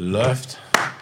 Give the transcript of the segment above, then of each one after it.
Läuft.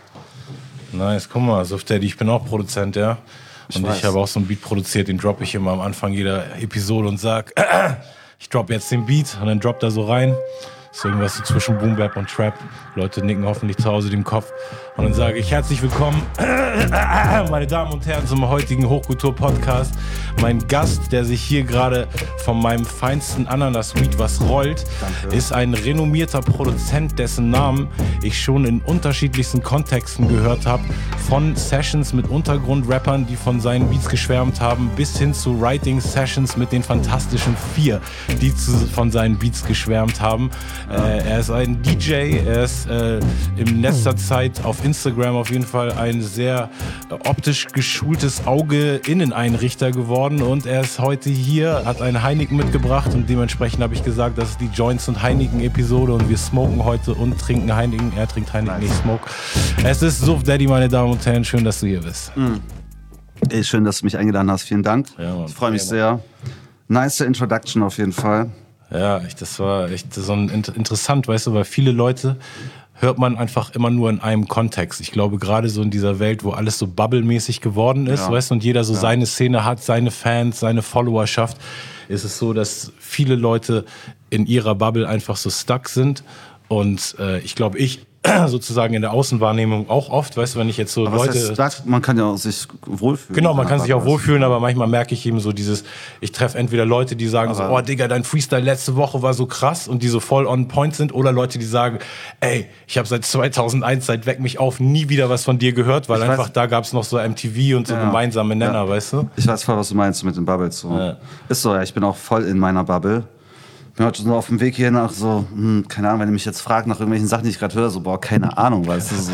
Nice, guck mal, Suf Daddy, ich bin auch Produzent, ja. Und ich habe auch so einen Beat produziert, den droppe ich immer am Anfang jeder Episode und sag, ich droppe jetzt den Beat und dann droppt er so rein. Ist irgendwas so zwischen Boom Bap und Trap. Leute nicken hoffentlich zu Hause den Kopf. Und dann sage ich herzlich willkommen, meine Damen und Herren, zum heutigen Hochkultur-Podcast. Mein Gast, der sich hier gerade von meinem feinsten Ananas-Weed was rollt, ist ein renommierter Produzent, dessen Namen ich schon in unterschiedlichsten Kontexten gehört habe. Von Sessions mit Untergrundrappern, die von seinen Beats geschwärmt haben, bis hin zu Writing-Sessions mit den Fantastischen Vier, die von seinen Beats geschwärmt haben. Er ist ein DJ, er ist in letzter Zeit auf Instagram auf jeden Fall ein sehr optisch geschultes Auge-Inneneinrichter geworden und er ist heute hier, hat einen Heineken mitgebracht und dementsprechend habe ich gesagt, das ist die Joints- und Heineken-Episode und wir smoken heute und trinken Heineken. Er trinkt Heineken, ich smoke. Es ist Suf Daddy, meine Damen und Herren, schön, dass du hier bist. Ey, schön, dass du mich eingeladen hast, vielen Dank. Ja, Mann. Ich freue mich sehr. Nice Introduction auf jeden Fall. Ja, das war echt so interessant, weißt du, weil viele Leute hört man einfach immer nur in einem Kontext. Ich glaube, gerade so in dieser Welt, wo alles so bubblemäßig geworden ist, weißt du, und jeder so seine Szene hat, seine Fans, seine Followerschaft, ist es so, dass viele Leute in ihrer Bubble einfach so stuck sind. Und ich glaube, ich sozusagen in der Außenwahrnehmung auch oft, weißt du, wenn ich jetzt so aber Leute... Man kann ja auch sich wohlfühlen. Genau, man kann sich auch wohlfühlen, aber manchmal merke ich eben so dieses, ich treffe entweder Leute, die sagen so, oh Digga, dein Freestyle letzte Woche war so krass und die so voll on point sind, oder Leute, die sagen, ey, ich habe seit 2001, seit Weck mich auf, nie wieder was von dir gehört, weil einfach da gab es noch so MTV und so gemeinsame Nenner, weißt du? Ich weiß voll, was du meinst mit den Bubbles. So. Ja. Ist so, ja, ich bin auch voll in meiner Bubble. Ich bin heute so auf dem Weg hier nach so, keine Ahnung, wenn ihr mich jetzt fragt nach irgendwelchen Sachen, die ich gerade höre, so, boah, keine Ahnung, weißt du. So.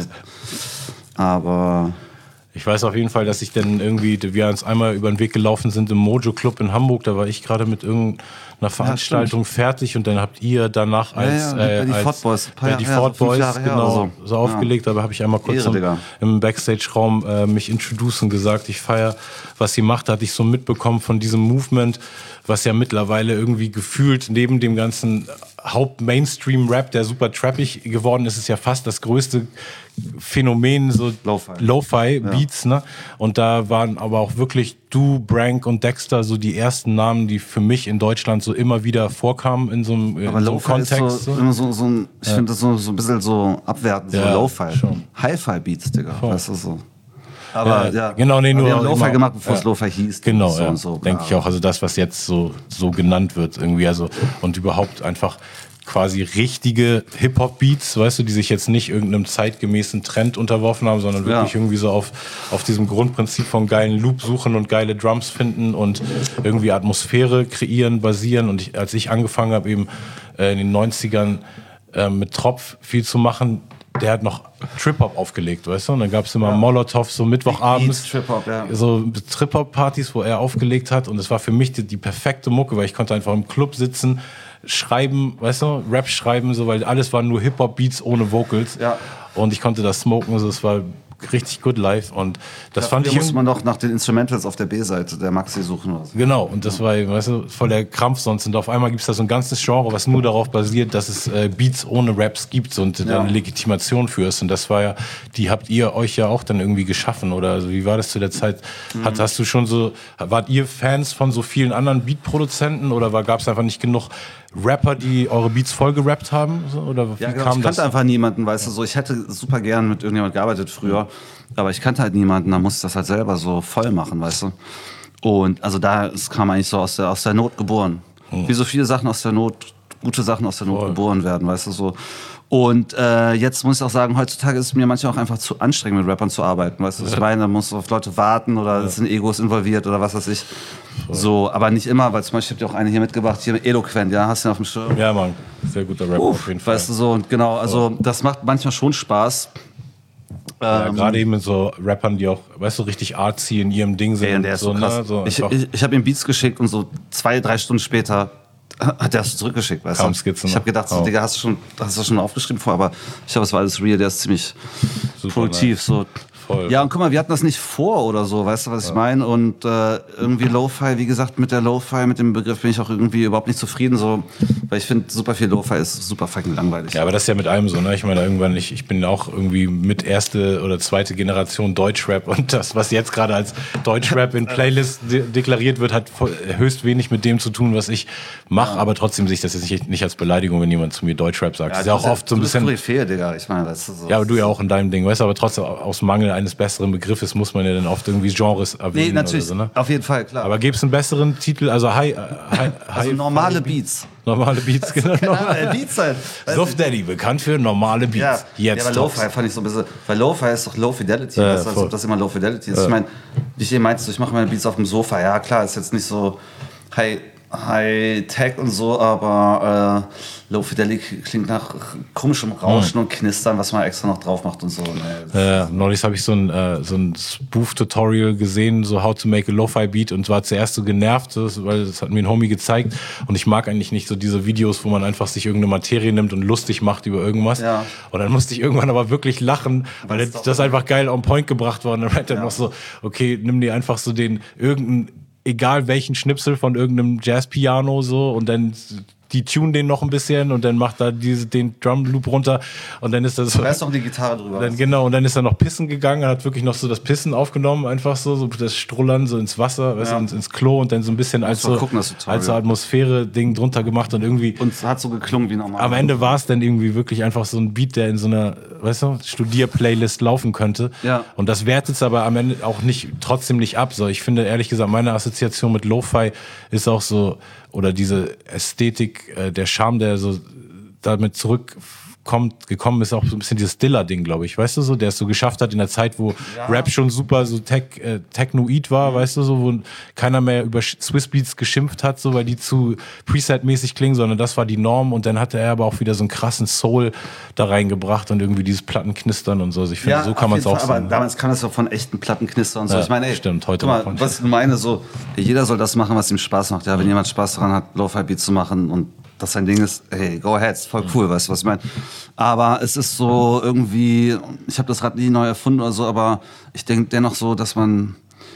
Aber... Ich weiß auf jeden Fall, dass wir uns einmal über den Weg gelaufen sind im Mojo Club in Hamburg, da war ich gerade mit irgendeiner Veranstaltung fertig und dann habt ihr danach die Ford Boys, genau, so aufgelegt, aber habe ich einmal kurz im Backstage-Raum mich introduced und gesagt, ich feiere, was ihr macht, hatte ich so mitbekommen von diesem Movement, was ja mittlerweile irgendwie gefühlt neben dem ganzen Haupt-Mainstream-Rap, der super trappig geworden ist, ist ja fast das größte Phänomen, so Lo-Fi-Beats, ne? Und da waren aber auch wirklich du, Brank und Dexter so die ersten Namen, die für mich in Deutschland so immer wieder vorkamen in so einem Kontext. Ist so, immer so ein, ich finde das so ein bisschen so abwertend, so Lo-Fi. Hi-Fi-Beats, Digga, weißt du so. Aber genau, nee, nur wir haben Lo-Fi gemacht, bevor es Lo-Fi hieß. Genau, so, denke ich auch. Also das, was jetzt so genannt wird irgendwie, also und überhaupt einfach quasi richtige Hip-Hop-Beats, weißt du, die sich jetzt nicht irgendeinem zeitgemäßen Trend unterworfen haben, sondern wirklich irgendwie so auf diesem Grundprinzip von geilen Loop suchen und geile Drums finden und irgendwie Atmosphäre kreieren, basieren. Und als ich angefangen habe, eben in den 90ern mit Tropf viel zu machen, der hat noch Trip-Hop aufgelegt, weißt du? Und dann gab es immer Molotov, so Mittwochabends, so Trip-Hop-Partys, wo er aufgelegt hat. Und es war für mich die perfekte Mucke, weil ich konnte einfach im Club sitzen, schreiben, weißt du, Rap schreiben, so, weil alles waren nur Hip-Hop-Beats ohne Vocals. Ja. Und ich konnte das smoken, also es war richtig good live und das fand ich... Da musste man doch nach den Instrumentals auf der B-Seite der Maxi suchen. Oder so. Genau, und das war, weißt du, voll der Krampf sonst. Und auf einmal gibt es da so ein ganzes Genre, was nur darauf basiert, dass es Beats ohne Raps gibt und dann eine Legitimation für ist. Und das war ja, die habt ihr euch ja auch dann irgendwie geschaffen, oder? Also wie war das zu der Zeit? Hast du schon so, wart ihr Fans von so vielen anderen Beatproduzenten oder gab es einfach nicht genug Rapper, die eure Beats voll gerappt haben? So, oder wie kam das? Ich kannte einfach niemanden, weißt du, so. Ich hätte super gern mit irgendjemand gearbeitet früher, aber ich kannte halt niemanden, da musste ich das halt selber so voll machen, weißt du. Und also es kam eigentlich so aus der Not geboren. Wie so viele Sachen aus der Not, gute Sachen aus der Not geboren werden, weißt du, so. Und jetzt muss ich auch sagen, heutzutage ist es mir manchmal auch einfach zu anstrengend, mit Rappern zu arbeiten, weißt du, was ich meine? Da musst du auf Leute warten oder es sind Egos involviert oder was weiß ich. So, aber nicht immer, weil zum Beispiel, ich habe dir auch eine hier mitgebracht, hier mit Eloquent, ja, hast du den auf dem Schirm? Ja, Mann, sehr guter Rapper auf jeden Fall. Weißt du, so, und genau, also das macht manchmal schon Spaß. Ja, gerade eben mit so Rappern, die auch, weißt du, richtig artsy in ihrem Ding sind. Ey, und der ist so krass. Ne? So ich habe ihm Beats geschickt und so 2-3 Stunden später hat er es zurückgeschickt, weißt du? Skizzen, ich habe gedacht, so, Digga, hast du das schon aufgeschrieben vorher, aber ich glaube, es war alles real, der ist ziemlich super produktiv. Nice. So. Voll. Ja, und guck mal, wir hatten das nicht vor oder so, weißt du, was ich meine? Und irgendwie Lo-Fi, wie gesagt, mit dem Begriff bin ich auch irgendwie überhaupt nicht zufrieden, so, weil ich finde, super viel Lo-Fi ist super fucking langweilig. Ja, aber das ist ja mit allem so, ne? Ich meine, irgendwann, ich bin auch irgendwie mit erste oder zweite Generation Deutschrap und das, was jetzt gerade als Deutschrap in Playlists deklariert wird, hat höchst wenig mit dem zu tun, was ich mache, aber trotzdem sehe ich das jetzt nicht als Beleidigung, wenn jemand zu mir Deutschrap sagt. Ja, das ist ja auch oft so ein bisschen... Koryphäe, Digga, ich meine, weißt du, so. Ja, aber du ja auch in deinem Ding, weißt du, aber trotzdem aus Mangel eines besseren Begriffes muss man ja dann oft irgendwie Genres erwähnen. Nee, natürlich, oder so, ne? Auf jeden Fall, klar. Aber gäbe es einen besseren Titel, also normale Beats. Normale Beats, genau. Beats halt. Sof Daddy, bekannt für normale Beats. Ja, Jetzt aber Lo-Fi fand ich so ein bisschen, weil Lo-Fi ist doch Low Fidelity, weißt du, als ob das immer Low Fidelity ist. Ich meine, wie ich eben meinte, ich mache meine Beats auf dem Sofa, ja klar, ist jetzt nicht so High-Tech und so, aber Low Fidelity klingt nach komischem Rauschen und Knistern, was man extra noch drauf macht und so. Neulich habe ich so ein Spoof-Tutorial gesehen, so How to make a Lo-Fi-Beat und war zuerst so genervt, weil das hat mir ein Homie gezeigt und ich mag eigentlich nicht so diese Videos, wo man einfach sich irgendeine Materie nimmt und lustig macht über irgendwas. Ja. Und dann musste ich irgendwann aber wirklich lachen, weil das einfach geil on point gebracht war und dann meinte er noch so, okay, nimm dir einfach so egal welchen Schnipsel von irgendeinem Jazz-Piano so und dann die tune den noch ein bisschen und dann macht da den Drum-Loop runter und dann ist das so... Da ist doch die Gitarre drüber. Dann, genau, und dann ist er noch pissen gegangen, er hat wirklich noch so das Pissen aufgenommen, einfach so das Strullern so ins Wasser, weißt du, ins Klo und dann so ein bisschen als so Atmosphäre-Ding drunter gemacht und irgendwie... Und es hat so geklungen wie normal. Am Ende war es dann irgendwie wirklich einfach so ein Beat, der in so einer, weißt du, Studier-Playlist laufen könnte. Ja. Und das wertet es aber am Ende auch trotzdem nicht ab. So, ich finde, ehrlich gesagt, meine Assoziation mit Lo-Fi ist auch so, oder diese Ästhetik, der Charme, der so damit gekommen ist, auch so ein bisschen dieses Dilla-Ding, glaube ich, weißt du so, der es so geschafft hat in der Zeit, wo Rap schon super so technoid war, weißt du so, wo keiner mehr über Swiss Beats geschimpft hat, so, weil die zu Preset-mäßig klingen, sondern das war die Norm und dann hatte er aber auch wieder so einen krassen Soul da reingebracht und irgendwie dieses Plattenknistern und so. Also ich finde, so kann man es auch sagen. Aber damals kann es doch von echten Plattenknistern und so. Ja, ich meine, ey, stimmt, heute guck mal, was ich meine, so, jeder soll das machen, was ihm Spaß macht. Ja, wenn jemand Spaß daran hat, Lo-Fi-Beats zu machen und das sein Ding ist, hey, go ahead, ist voll cool, weißt du, was ich meine? Aber es ist so irgendwie, ich habe das Rad nie neu erfunden oder so, aber ich denke dennoch so, dass man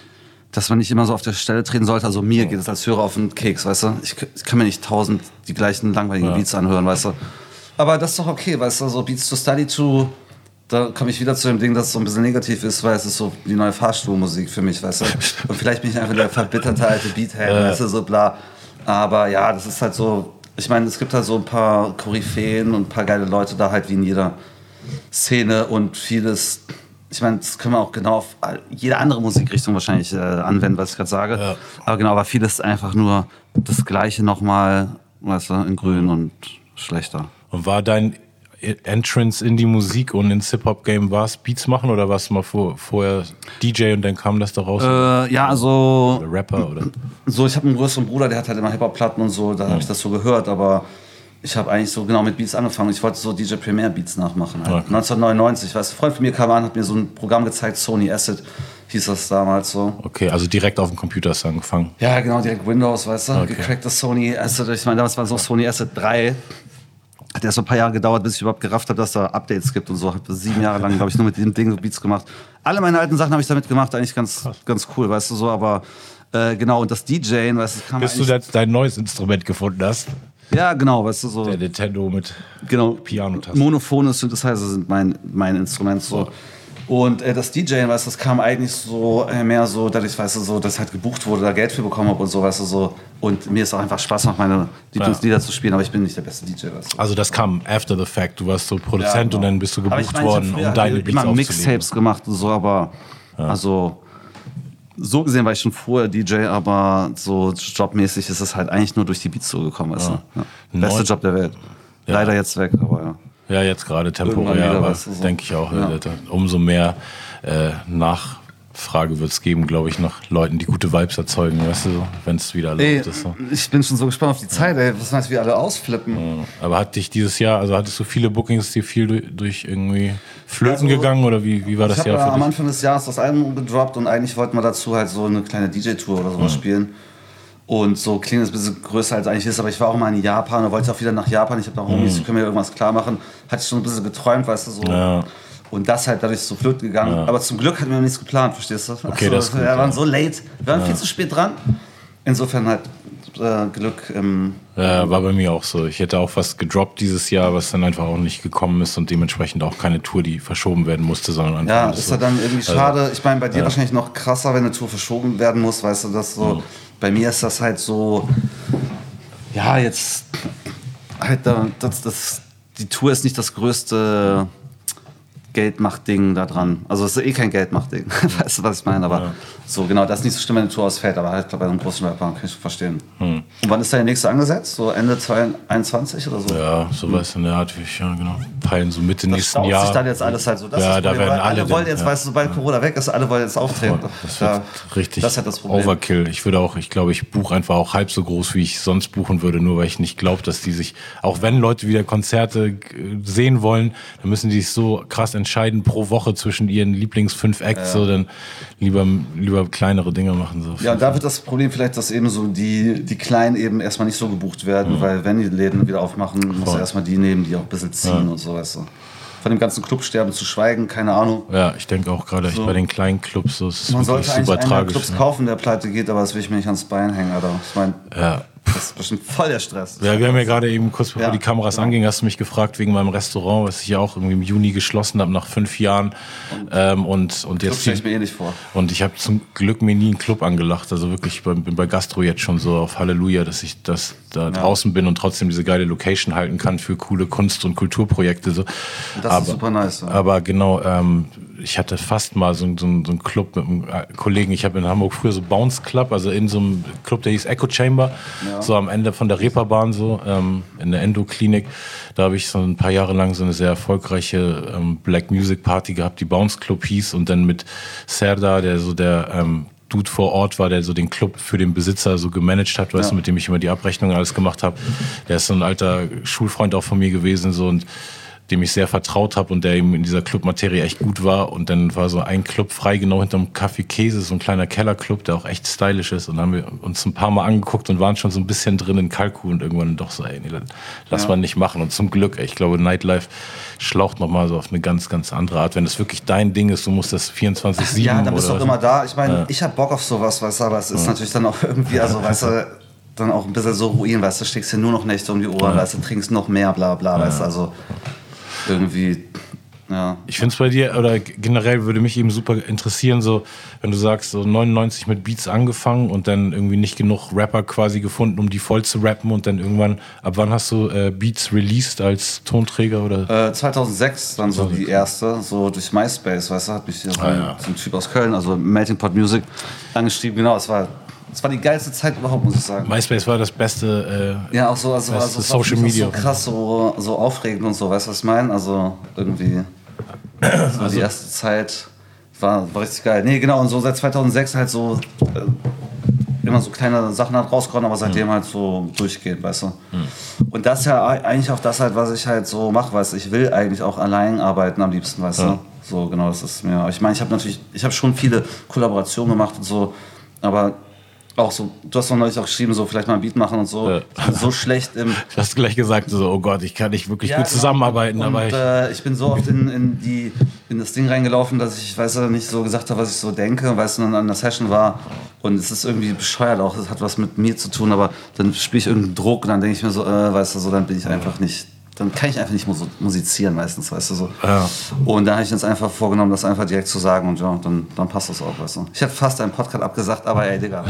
nicht immer so auf der Stelle treten sollte. Also mir geht es als Hörer auf den Keks, weißt du? Ich kann mir nicht 1000 die gleichen langweiligen Beats anhören, weißt du? Aber das ist doch okay, weißt du, so Beats to Study to, da komme ich wieder zu dem Ding, dass es so ein bisschen negativ ist, weil es ist so die neue Fahrstuhlmusik für mich, weißt du? Und vielleicht bin ich einfach der verbitterte alte Beathead, weißt du, so bla. Aber ja, das ist halt so, ich meine, es gibt halt so ein paar Koryphäen und ein paar geile Leute da halt wie in jeder Szene und vieles, ich meine, das können wir auch genau auf jede andere Musikrichtung wahrscheinlich anwenden, was ich gerade sage. Ja. Aber genau, aber vieles ist einfach nur das Gleiche nochmal, weißt du, in grün und schlechter. Und war dein Entrance in die Musik und ins Hip-Hop-Game, war es Beats machen oder warst du mal vorher DJ und dann kam das da raus? Ja, also... Oder Rapper oder... So, ich habe einen größeren Bruder, der hat halt immer Hip-Hop-Platten und so, da habe ich das so gehört, aber ich habe eigentlich so genau mit Beats angefangen. Ich wollte so DJ Premier Beats nachmachen. Halt. Okay. 1999, weißt du, ein Freund von mir kam an, hat mir so ein Programm gezeigt, Sony Acid hieß das damals so. Okay, also direkt auf dem Computer hast du angefangen? Ja, genau, direkt Windows, weißt du, gecracktes Sony Acid. Ich meine, damals war so Sony Acid 3. Hat erst so ein paar Jahre gedauert, bis ich überhaupt gerafft habe, dass da Updates gibt und so. Habe 7 Jahre lang, glaube ich, nur mit dem Ding Beats gemacht. Alle meine alten Sachen habe ich damit gemacht, eigentlich ganz cool, weißt du, so, aber genau, und das DJing, weißt du, kann man. Bis du jetzt dein neues Instrument gefunden hast. Ja, genau, weißt du, so. Der Nintendo mit Pianotasten. Monophone Synthesizer sind mein Instrument, so. Und das DJing, weißt du, das kam eigentlich so mehr so, dadurch, weißt du, so, dass halt gebucht wurde, da Geld für bekommen habe und so, weißt du, so. Und mir ist auch einfach Spaß macht, meine Lieblingslieder zu spielen, aber ich bin nicht der beste DJ, weißt du. Also das kam after the fact, du warst so Produzent und dann bist du gebucht worden, um deine Beats aufzulegen. Ich habe Mixtapes gemacht und so, aber also so gesehen war ich schon vorher DJ, aber so jobmäßig ist es halt eigentlich nur durch die Beats so gekommen, weißt du. Ja. Beste Job der Welt. Leider jetzt weg, aber ja. Ja, jetzt gerade temporär, aber so. Denke ich auch. Ja. Umso mehr Nachfrage wird es geben, glaube ich, nach Leuten, die gute Vibes erzeugen, weißt du, wenn es wieder erlaubt ist. So. Ich bin schon so gespannt auf die Zeit, ey. Was meinst du, wie alle ausflippen? Ja. Aber hat dich dieses Jahr, also hattest du viele Bookings, die viel durch irgendwie Flöten gegangen oder wie war das Jahr für dich? Am Anfang des Jahres das Album gedroppt und eigentlich wollten wir dazu halt so eine kleine DJ-Tour oder sowas spielen. Und so klingt es ein bisschen größer als eigentlich ist, aber ich war auch mal in Japan und wollte auch wieder nach Japan. Ich habe da Homies, die können mir irgendwas klar machen. Hatte ich schon ein bisschen geträumt, weißt du, so. Ja. Und das halt dadurch so flöten gegangen. Ja. Aber zum Glück hatten wir nichts geplant, verstehst du? Okay, das ist gut, wir waren so late, wir waren viel zu spät dran. Insofern halt Glück. War bei mir auch so. Ich hätte auch was gedroppt dieses Jahr, was dann einfach auch nicht gekommen ist und dementsprechend auch keine Tour, die verschoben werden musste, sondern einfach. Ja, ist ja dann irgendwie schade. Ich meine, bei dir wahrscheinlich noch krasser, wenn eine Tour verschoben werden muss, weißt du, das so. Bei mir ist das halt so. Ja, jetzt halt die Tour ist nicht das größte Geldmacht-Ding da dran. Also es ist eh kein Geldmacht-Ding. Weißt du, was ich meine? Aber so genau, das ist nicht so schlimm, wenn die Tour ausfällt, aber halt bei einem großen Rapper kann ich verstehen. Und wann ist deine nächste angesetzt? So Ende 2021 oder so? Ja, sowas in der Art, ja genau. Peilen so Mitte nächsten Jahr. Das sich dann jetzt alles halt so. Das ja, da werden alle wollen jetzt, weißt du, sobald Corona weg ist, alle wollen jetzt auftreten. Das wird richtig das ist halt das Problem. Overkill. Ich glaube, ich buche einfach auch halb so groß, wie ich sonst buchen würde, nur weil ich nicht glaube, dass die sich, auch wenn Leute wieder Konzerte sehen wollen, dann müssen die sich so krass entscheiden pro Woche zwischen ihren Lieblings-5 Acts, so dann lieber kleinere Dinge machen. So. Ja, und da wird das Problem vielleicht, dass eben so die Kleinen eben erstmal nicht so gebucht werden, weil wenn die Läden wieder aufmachen, muss er erstmal die nehmen, die auch ein bisschen ziehen und so, weißt du. Von dem ganzen Clubsterben zu schweigen, keine Ahnung. Ja, ich denke auch gerade echt bei den kleinen Clubs, so ist es man sollte super eigentlich tragisch. Clubs kaufen, der pleite geht, aber das will ich mir nicht ans Bein hängen, Alter. Ich meine, das ist bestimmt voll der Stress. Ja, wir haben ja gerade eben kurz bevor die Kameras angingen, hast du mich gefragt wegen meinem Restaurant, was ich ja auch irgendwie im Juni geschlossen habe nach 5 Jahren. Und jetzt stelle ich mir eh nicht vor. Und ich habe zum Glück mir nie einen Club angelacht. Also wirklich, ich bin bei Gastro jetzt schon so auf Halleluja, dass ich da draußen bin und trotzdem diese geile Location halten kann für coole Kunst- und Kulturprojekte. So. Das ist super nice. Ja. Aber genau, ich hatte fast mal so einen Club mit einem Kollegen. Ich habe in Hamburg früher so Bounce Club, also in so einem Club, der hieß Echo Chamber, so am Ende von der Reeperbahn, so in der Endoklinik. Da habe ich so ein paar Jahre lang so eine sehr erfolgreiche Black Music Party gehabt, die Bounce Club hieß, und dann mit Serdar, der so der Dude vor Ort war, der so den Club für den Besitzer so gemanagt hat, weißt du, mit dem ich immer die Abrechnung alles gemacht habe. Der ist so ein alter Schulfreund auch von mir gewesen, so, und dem ich sehr vertraut habe und der eben in dieser Clubmaterie echt gut war. Und dann war so ein Club frei, genau hinterm Café Käse, so ein kleiner Kellerclub, der auch echt stylisch ist. Und dann haben wir uns ein paar Mal angeguckt und waren schon so ein bisschen drin in Kalku und irgendwann doch so, ey, nee, lass man nicht machen. Und zum Glück, ey, ich glaube, Nightlife schlaucht nochmal so auf eine ganz, ganz andere Art. Wenn das wirklich dein Ding ist, du musst das 24/7. Ja, dann bist du doch immer da. Ich meine, ich hab Bock auf sowas, weißt du, aber es ist natürlich dann auch irgendwie, also weißt du, dann auch ein bisschen so Ruin, weißt du, steckst dir nur noch Nächte um die Ohren, weißt du, trinkst noch mehr, bla bla, weißt du, also irgendwie, ja. Ich finde es bei dir, oder generell würde mich eben super interessieren, so, wenn du sagst, so 99 mit Beats angefangen und dann irgendwie nicht genug Rapper quasi gefunden, um die voll zu rappen, und dann irgendwann, ab wann hast du Beats released als Tonträger, oder? 2006 dann so die erste, so durch MySpace, weißt du, hat mich so ein Typ aus Köln, also Melting Pot Music, angeschrieben, genau, es war die geilste Zeit überhaupt, muss ich sagen. MySpace war das beste, ja, auch so, also Social Media. So krass, so aufregend und so, weißt du, was ich meine? Also irgendwie, so die erste Zeit war richtig geil. Nee, genau, und so seit 2006 halt so immer so kleine Sachen halt rauskommen, aber seitdem halt so durchgehend, weißt du. Und das ist ja eigentlich auch das halt, was ich halt so mache, weißt du. Ich will eigentlich auch allein arbeiten am liebsten, weißt du. So, genau, das ist mir, ich meine, ich habe schon viele Kollaborationen gemacht und so, aber auch so, du hast doch neulich auch geschrieben, so vielleicht mal ein Beat machen und so. Ja. So schlecht im. Du hast gleich gesagt, so, oh Gott, ich kann nicht wirklich gut zusammenarbeiten. Und, aber ich bin so oft in das Ding reingelaufen, dass ich, weißt du, nicht so gesagt habe, was ich so denke, weißt du, und an der Session war. Und es ist irgendwie bescheuert auch, es hat was mit mir zu tun, aber dann spiele ich irgendeinen Druck und dann denke ich mir so, weißt du, so, dann bin ich einfach nicht. Dann kann ich einfach nicht musizieren meistens, weißt du, so. Ja. Und da habe ich jetzt einfach vorgenommen, das einfach direkt zu sagen, und ja, dann passt das auch, weißt du. Ich hätte fast einen Podcast abgesagt, aber ey, Digga.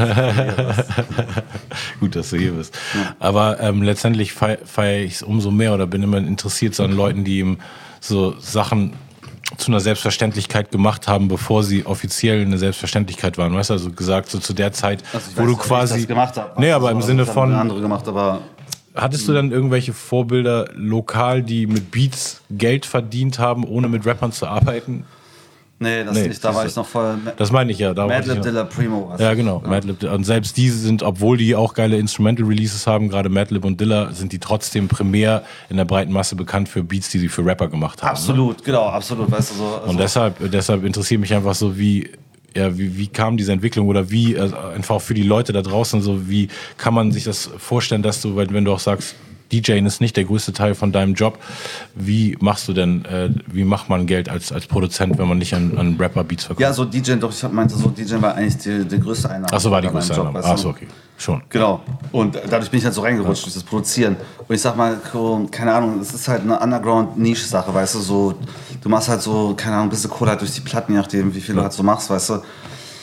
Gut, dass du hier bist. Ja. Aber letztendlich feiere ich es umso mehr oder bin immer interessiert so an Leuten, die eben so Sachen zu einer Selbstverständlichkeit gemacht haben, bevor sie offiziell eine Selbstverständlichkeit waren. Weißt du, also gesagt, so zu der Zeit, wo du quasi... Ich das gemacht habe. Nee, aber im Sinne von... Andere gemacht, aber... Hattest du dann irgendwelche Vorbilder lokal, die mit Beats Geld verdient haben, ohne mit Rappern zu arbeiten? Nee, das nicht. Da war ich noch voll... Das meine ich ja. Madlib, Dilla, Primo. Ja, genau. Ja. Madlib, und selbst diese sind, obwohl die auch geile Instrumental-Releases haben, gerade Madlib und Dilla, sind die trotzdem primär in der breiten Masse bekannt für Beats, die sie für Rapper gemacht haben. Absolut, ne? Genau, absolut. Weißt du, so, also und deshalb interessiert mich einfach so, wie kam diese Entwicklung, oder wie, also einfach auch für die Leute da draußen, so wie kann man sich das vorstellen, dass du, wenn du auch sagst, DJing ist nicht der größte Teil von deinem Job. Wie machst du denn, wie macht man Geld als Produzent, wenn man nicht an Rapper-Beats verkauft? Ja, so DJing, doch, ich meinte so, DJing war eigentlich die größte Einnahme. Achso, war die größte Job, Einnahme. weißt du? Achso, okay. Schon. Genau. Und dadurch bin ich halt so reingerutscht durch das Produzieren. Und ich sag mal, keine Ahnung, es ist halt eine Underground-Nische-Sache, weißt du, so, du machst halt so, keine Ahnung, ein bisschen Kohle halt durch die Platten, je nachdem, wie viel du halt so machst, weißt du.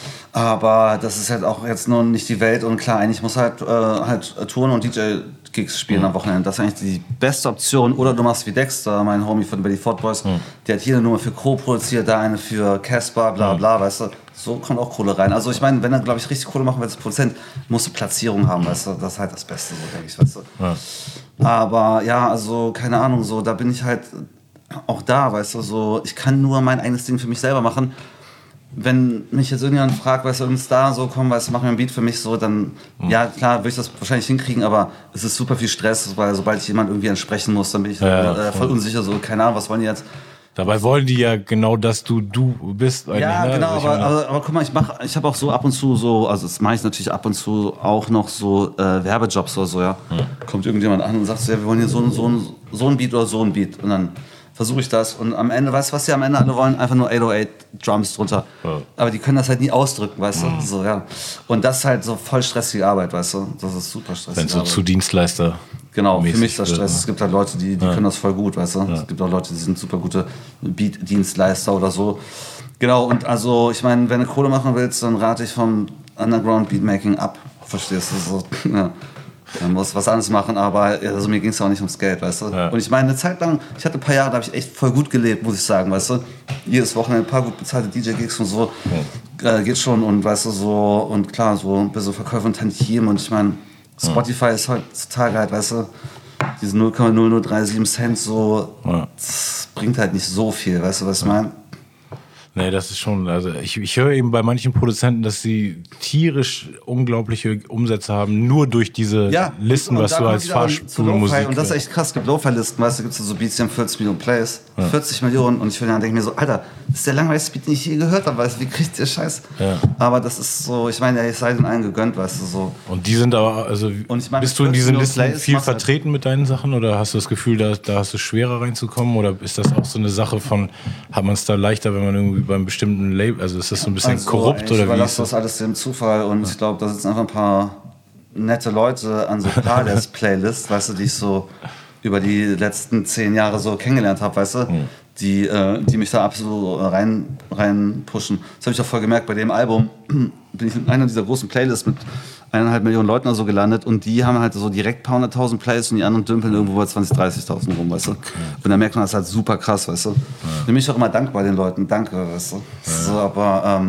Aber das ist halt auch jetzt nur nicht die Welt und klar, eigentlich muss halt Touren und DJ-Gigs spielen am Wochenende. Das ist eigentlich die beste Option. Oder du machst wie Dexter, mein Homie von Belly Fort Boys, der hat hier eine Nummer für Crow produziert, da eine für Casper, bla bla, weißt du. So kommt auch Kohle rein. Also ich meine, wenn du, glaube ich, richtig Kohle machen willst als Produzent, musst du Platzierung haben, weißt du. Das ist halt das Beste, so denke ich, weißt du. Ja. Aber ja, also keine Ahnung, so, da bin ich halt auch da, weißt du, so, ich kann nur mein eigenes Ding für mich selber machen. Wenn mich jetzt irgendjemand fragt, weißt du, ein Star so, komm, weißt du, mach mir ein Beat für mich so, dann, ja, klar, würde ich das wahrscheinlich hinkriegen, aber es ist super viel Stress, weil sobald ich jemand irgendwie entsprechen muss, dann bin ich voll unsicher, so, keine Ahnung, was wollen die jetzt? Dabei wollen die ja genau, dass du bist. Ja, ne? genau, also aber guck mal, ich habe auch so ab und zu so, also das mache ich natürlich ab und zu auch noch so Werbejobs oder so, ja. Kommt irgendjemand an und sagt so, ja, wir wollen hier so ein Beat oder so ein Beat und dann versuche ich das und am Ende, weißt du, was die am Ende alle wollen? Einfach nur 808 Drums drunter. Ja. Aber die können das halt nie ausdrücken, weißt du? So, ja. Und das ist halt so voll stressige Arbeit, weißt du? Das ist super stressig. Wenn so zu Dienstleister. Genau, für mich ist das Stress. Es gibt halt Leute, die können das voll gut, weißt du? Ja. Es gibt auch Leute, die sind super gute Beat-Dienstleister oder so. Genau, und also, ich meine, wenn du Kohle machen willst, dann rate ich vom Underground-Beatmaking ab. Verstehst du? So, ja. Man muss was anderes machen, aber also mir ging es auch nicht ums Geld, weißt du. Ja. Und ich meine, eine Zeit lang, ich hatte ein paar Jahre, da habe ich echt voll gut gelebt, muss ich sagen, weißt du. Jedes Wochenende ein paar gut bezahlte DJ-Gigs und so, geht schon und weißt du, so, und klar, so ein bisschen Verkäufe und Tantiemen und ich meine, Spotify ist heutzutage halt, weißt du, diese 0,0037 Cent so, das bringt halt nicht so viel, weißt du, was ich meine? Nee, das ist schon, also ich höre eben bei manchen Produzenten, dass sie tierisch unglaubliche Umsätze haben, nur durch diese Listen, und was du als Fahrstuhlmusik. Und das ist echt krass, es gibt Lo-Fi-Listen, weißt du, gibt es so Beats, die haben 40 Millionen Plays, 40 Millionen und ich denke mir so, Alter, das ist der langweiligste Beat, den ich je gehört habe, weißt du, wie kriegt ihr Scheiß? Ja. Aber das ist so, ich meine, es sei den allen gegönnt, weißt du, so. Und die sind aber, also ich mein, bist du in diesen Listen viel vertreten mit deinen Sachen oder hast du das Gefühl, da hast du schwerer reinzukommen oder ist das auch so eine Sache von, hat man es da leichter, wenn man irgendwie beim bestimmten Label, also ist das so ein bisschen korrupt oder wie ist das? Das alles dem Zufall und ich glaube, da sitzen einfach ein paar nette Leute an so Playlist, weißt du, die ich so über die letzten 10 Jahre so kennengelernt habe, weißt du, die mich da absolut rein pushen. Das habe ich auch voll gemerkt, bei dem Album bin ich in einer dieser großen Playlists mit 1,5 Millionen Leuten oder so gelandet und die haben halt so direkt ein paar 100.000 Plays und die anderen dümpeln irgendwo bei 20.000, 30.000 rum, weißt du. Und dann merkt man, das ist halt super krass, weißt du. Da bin ich auch immer dankbar den Leuten, danke, weißt du. So, aber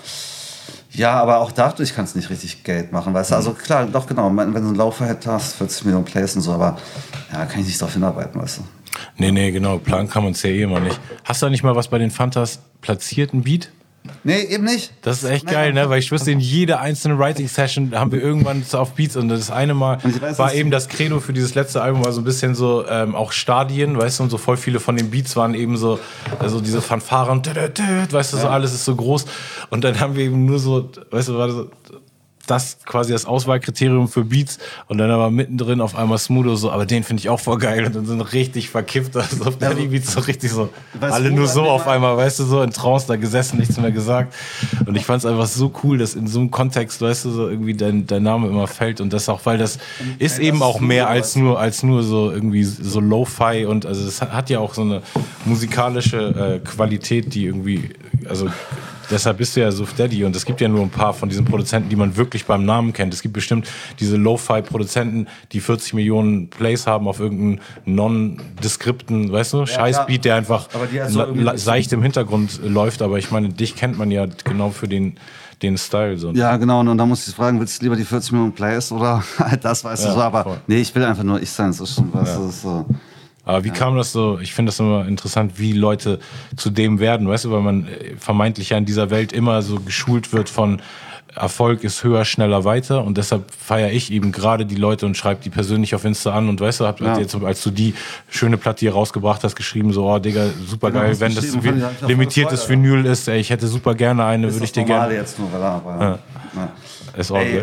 aber auch dadurch kannst du nicht richtig Geld machen, weißt du. Also klar, doch genau, wenn du einen Laufverhältnis hast, 40 Millionen Plays und so, aber ja, kann ich nicht darauf hinarbeiten, weißt du. Nee, genau, planen kann man es ja eh immer nicht. Hast du da nicht mal was bei den Fantas platziert, ein Beat? Nee, eben nicht. Das ist echt geil, ne? Weil ich wüsste, in jeder einzelnen Writing-Session haben wir irgendwann auf Beats und das eine Mal war eben das Credo für dieses letzte Album, war so ein bisschen so auch Stadien, weißt du, und so voll viele von den Beats waren eben so, also diese Fanfaren, weißt du, so alles ist so groß und dann haben wir eben nur so, weißt du, war so das quasi das Auswahlkriterium für Beats und dann aber mittendrin auf einmal Smootho so, aber den finde ich auch voll geil und dann sind richtig verkifft, also auf der Beats so richtig so, alle nur so auf einmal, weißt du, so in Trance da gesessen, nichts mehr gesagt und ich fand es einfach so cool, dass in so einem Kontext, weißt du, so irgendwie dein Name immer fällt und das auch, weil das ist eben auch mehr als nur so irgendwie so Lo-Fi und also das hat ja auch so eine musikalische Qualität, die irgendwie, also deshalb bist du ja Suf Daddy und es gibt ja nur ein paar von diesen Produzenten, die man wirklich beim Namen kennt. Es gibt bestimmt diese Lo-Fi-Produzenten, die 40 Millionen Plays haben auf irgendeinen non-deskripten, weißt du, Scheißbeat, der einfach seicht im Hintergrund läuft. Aber ich meine, dich kennt man ja genau für den Style. So. Ja, genau. Und da muss ich fragen, willst du lieber die 40 Millionen Plays oder halt das, weißt du, so. Aber voll. Nee, ich will einfach nur ich sein. Das ist schon, weißt du, so. Aber wie kam das so? Ich finde das immer interessant, wie Leute zu dem werden, weißt du, weil man vermeintlich ja in dieser Welt immer so geschult wird von Erfolg ist höher, schneller, weiter und deshalb feiere ich eben gerade die Leute und schreibe die persönlich auf Insta an und weißt du, jetzt, als du die schöne Platte hier rausgebracht hast, geschrieben so, oh Digga, super geil, wenn das limitiertes Vinyl ist, ey, ich hätte super gerne eine, würde ich dir gerne. Jetzt nur, aber, ist all good.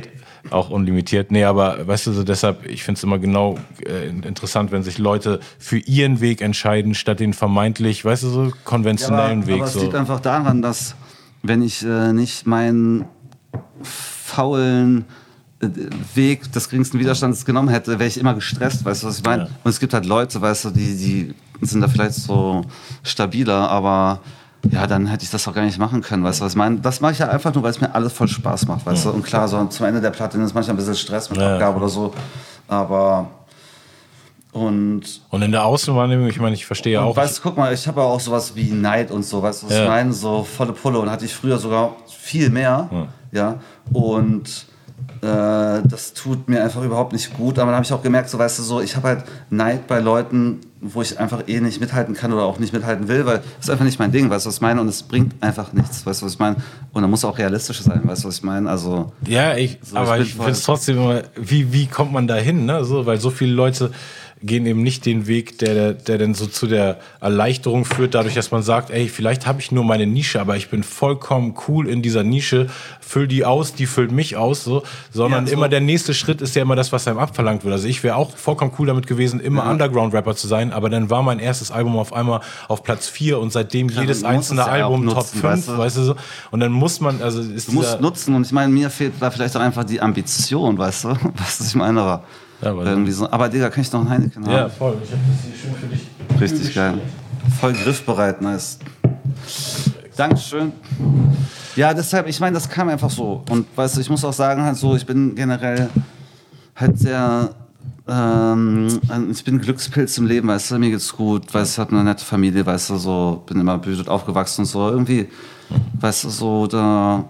Auch unlimitiert. Nee, aber weißt du, so deshalb, ich finde es immer genau interessant, wenn sich Leute für ihren Weg entscheiden, statt den vermeintlich, weißt du, so konventionellen Weg. Aber es so. liegt einfach daran, dass wenn ich nicht meinen faulen Weg des geringsten Widerstands genommen hätte, wäre ich immer gestresst, weißt du, was ich meine? Ja. Und es gibt halt Leute, weißt du, die sind da vielleicht so stabiler, aber ja, dann hätte ich das auch gar nicht machen können, weißt du, was ich meine? Das mache ich ja einfach nur, weil es mir alles voll Spaß macht, weißt du? Und klar, so zum Ende der Platte ist manchmal ein bisschen Stress mit Abgabe oder so, aber und in der Außenwahrnehmung, ich meine, ich verstehe auch. Weißt du, guck mal, ich habe ja auch sowas wie Neid und so, weißt du, was ich meine? So volle Pulle und hatte ich früher sogar viel mehr, ja, und das tut mir einfach überhaupt nicht gut, aber dann habe ich auch gemerkt, so, weißt du, so, ich habe halt Neid bei Leuten, wo ich einfach nicht mithalten kann oder auch nicht mithalten will, weil das ist einfach nicht mein Ding, weißt du, was ich meine, und es bringt einfach nichts, weißt du, was ich meine, und dann muss auch realistisch sein, weißt du, was ich meine, also... Ja, aber ich finde es trotzdem immer, wie kommt man da hin, ne, so, weil so viele Leute gehen eben nicht den Weg, der dann so zu der Erleichterung führt, dadurch, dass man sagt, ey, vielleicht habe ich nur meine Nische, aber ich bin vollkommen cool in dieser Nische, füll die aus, die füllt mich aus, so, sondern immer der nächste Schritt ist ja immer das, was einem abverlangt wird. Also ich wäre auch vollkommen cool damit gewesen, immer Underground-Rapper zu sein, aber dann war mein erstes Album auf einmal auf Platz 4 und seitdem jedes einzelne Album Top 5, weißt du so, und dann muss man, also ist du musst nutzen, und ich meine, mir fehlt da vielleicht auch einfach die Ambition, weißt du, was ich meine, aber irgendwie so. Aber Digga, kann ich noch einen Heineken haben? Ja, voll. Ich hab das hier schön für dich. Richtig geil. Voll griffbereit, nice. Dankeschön. Ja, deshalb, ich meine, das kam einfach so. Und weißt du, ich muss auch sagen, halt so, ich bin generell halt sehr, ich bin Glückspilz im Leben, weißt du, mir geht's gut, weißt du, ich hab eine nette Familie, weißt du, so, bin immer behütet aufgewachsen und so. Irgendwie, weißt du, so,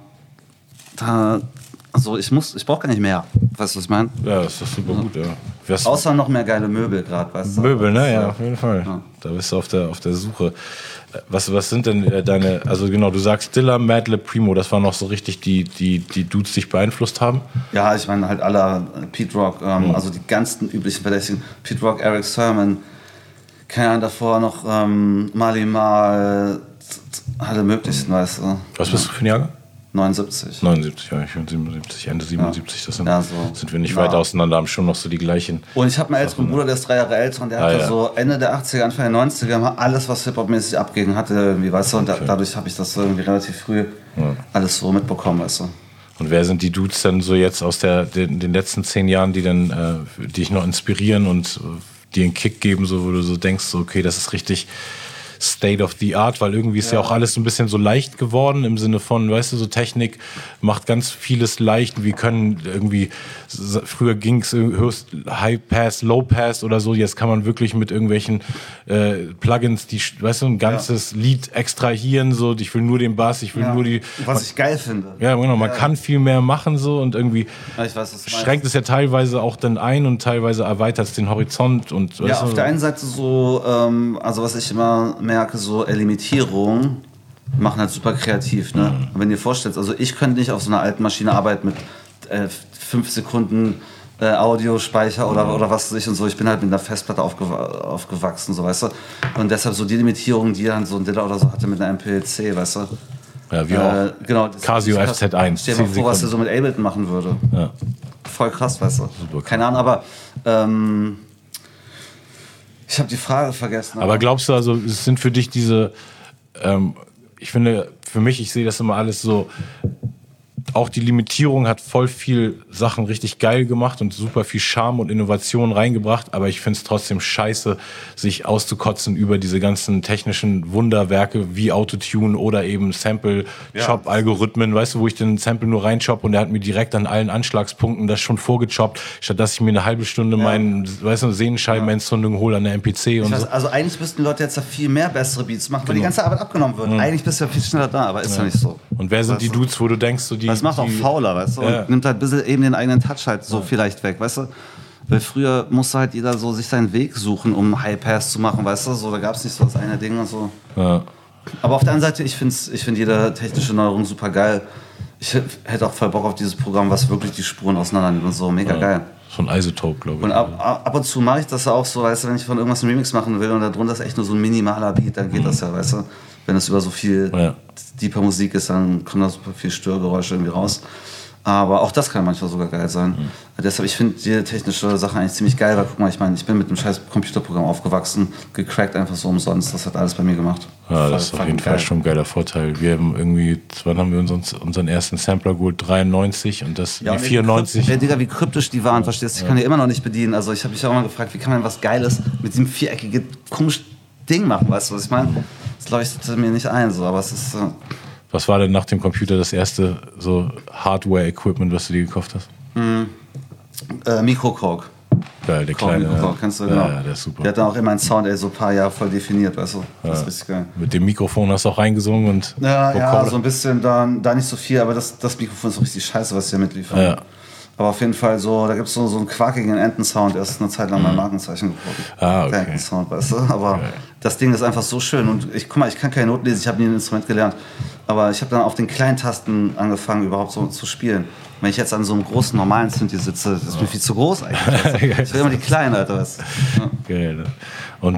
also ich brauche gar nicht mehr. Weißt du, was ich meine? Ja, das ist super gut, ja. Außer noch mehr geile Möbel gerade, weißt du? Möbel, ne? Ja, auf jeden Fall. Ja. Da bist du auf der Suche. Was sind denn deine, also genau, du sagst Dilla, Madlib, Primo, das waren noch so richtig die Dudes, die dich beeinflusst haben? Ja, ich meine halt alle, Pete Rock, also die ganzen üblichen Verdächtigen. Pete Rock, Eric Sermon, keine Ahnung, davor noch Marley Marl, alle möglichen, weißt du. Was bist du für ein Jahrgang? 79. 79, ja, ich bin 77, Ende 77, das sind wir nicht weit auseinander, haben schon noch so die gleichen. Und ich habe einen älteren Bruder, der ist 3 Jahre älter und der hatte so Ende der 80er, Anfang der 90er alles, was Hip-Hop-mäßig abging, hatte irgendwie, weißt du, und dadurch habe ich das irgendwie relativ früh alles so mitbekommen, weißt du. Und wer sind die Dudes dann so jetzt aus den letzten 10 Jahren, die dich noch inspirieren und dir einen Kick geben, so, wo du so denkst, so, okay, das ist richtig State of the Art, weil irgendwie ist ja auch alles ein bisschen so leicht geworden im Sinne von, weißt du, so Technik macht ganz vieles leicht. Wir können irgendwie, früher ging es höchst High Pass, Low Pass oder so, jetzt kann man wirklich mit irgendwelchen Plugins, die, weißt du, ein ganzes Lied extrahieren, so, ich will nur den Bass, ich will nur die... Was ich geil finde. Ja, genau, man kann viel mehr machen so und irgendwie schränkt es ja teilweise auch dann ein und teilweise erweitert es den Horizont und... Ja, auf der einen Seite so, also was ich immer merke, so Limitierung machen halt super kreativ, ne? Und wenn du dir vorstellst, also ich könnte nicht auf so einer alten Maschine arbeiten mit 5 Sekunden Audiospeicher oder was weiß ich und so. Ich bin halt mit einer Festplatte aufgewachsen, so, weißt du. Und deshalb so die Limitierung, die dann so ein Dilla oder so hatte mit einer MPC, weißt du. Ja, wie auch. Genau. Casio FZ1. Stell dir mal vor, was er so mit Ableton machen würde. Ja. Voll krass, weißt du. Super. Keine Ahnung, aber ich habe die Frage vergessen. Aber glaubst du, also es sind für dich diese, ich finde, für mich, ich sehe das immer alles so, auch die Limitierung hat voll viel Sachen richtig geil gemacht und super viel Charme und Innovation reingebracht, aber ich finde es trotzdem scheiße, sich auszukotzen über diese ganzen technischen Wunderwerke wie Autotune oder eben Sample-Chop-Algorithmen, weißt du, wo ich den Sample nur reinchoppe und der hat mir direkt an allen Anschlagspunkten das schon vorgechoppt, statt dass ich mir eine halbe Stunde meinen, weißt du, Sehnenscheibenentzündung hole an der MPC und so. Also eigentlich müssten Leute jetzt da viel mehr bessere Beats machen, weil die ganze Arbeit abgenommen wird. Eigentlich bist du ja viel schneller da, aber ist ja nicht so. Und wer sind die Dudes, wo du denkst, so die... Das macht auch fauler, weißt du, und nimmt halt ein bisschen eben den eigenen Touch halt so vielleicht weg, weißt du. Weil früher musste halt jeder so sich seinen Weg suchen, um High Pass zu machen, weißt du, so, da gab es nicht so das eine Ding und so. Ja. Aber auf der anderen Seite, ich find jede technische Neuerung super geil. Ich hätte auch voll Bock auf dieses Programm, was wirklich die Spuren auseinander nimmt und so, mega geil. So ein Isotope, glaube ich. Und ab und zu mache ich das auch so, weißt du, wenn ich von irgendwas einen Remix machen will und da drunter ist echt nur so ein minimaler Beat, dann geht das ja, weißt du. Wenn es über so viel deeper Musik ist, dann kommen da super viel Störgeräusche irgendwie raus. Aber auch das kann manchmal sogar geil sein. Deshalb, ich finde die technische Sache eigentlich ziemlich geil, weil guck mal, ich meine, ich bin mit einem scheiß Computerprogramm aufgewachsen, gecrackt einfach so umsonst, das hat alles bei mir gemacht. Ja, das ist auf jeden Fall schon ein geiler Vorteil. Wir haben irgendwie, wann haben wir unseren ersten Sampler geholt? 93 und das 94. Ja, Digga, wie kryptisch die waren, verstehst du? Ich kann die immer noch nicht bedienen. Also ich habe mich auch mal gefragt, wie kann man was Geiles mit diesem viereckigen, komischen Ding machen, weißt du, was ich meine? Das glaube ich mir nicht ein, so, aber es ist... Was war denn nach dem Computer das erste so Hardware-Equipment, was du dir gekauft hast? Micro-Korg. Geil, der kleine. Micro-Korg, kennst du, genau. Ja, der ist super. Der hat dann auch immer einen Sound, so ein paar Jahre voll definiert, weißt du. Das ist richtig geil. Mit dem Mikrofon hast du auch reingesungen und... Ja, so ein bisschen, da nicht so viel, aber das Mikrofon ist auch richtig scheiße, was sie da mitliefern. Ja. Aber auf jeden Fall so, da gibt es so einen quakigen Entensound, der ist eine Zeit lang mein Markenzeichen geworden. Der Entensound, weißt du. Aber das Ding ist einfach so schön. Und guck mal, ich kann keine Noten lesen, ich habe nie ein Instrument gelernt. Aber ich habe dann auf den kleinen Tasten angefangen, überhaupt so zu spielen. Wenn ich jetzt an so einem großen, normalen Synthi sitze, das ist mir viel zu groß eigentlich. Ich will immer die kleinen, Alter. Weißt du. Ja. Geil, ne? Und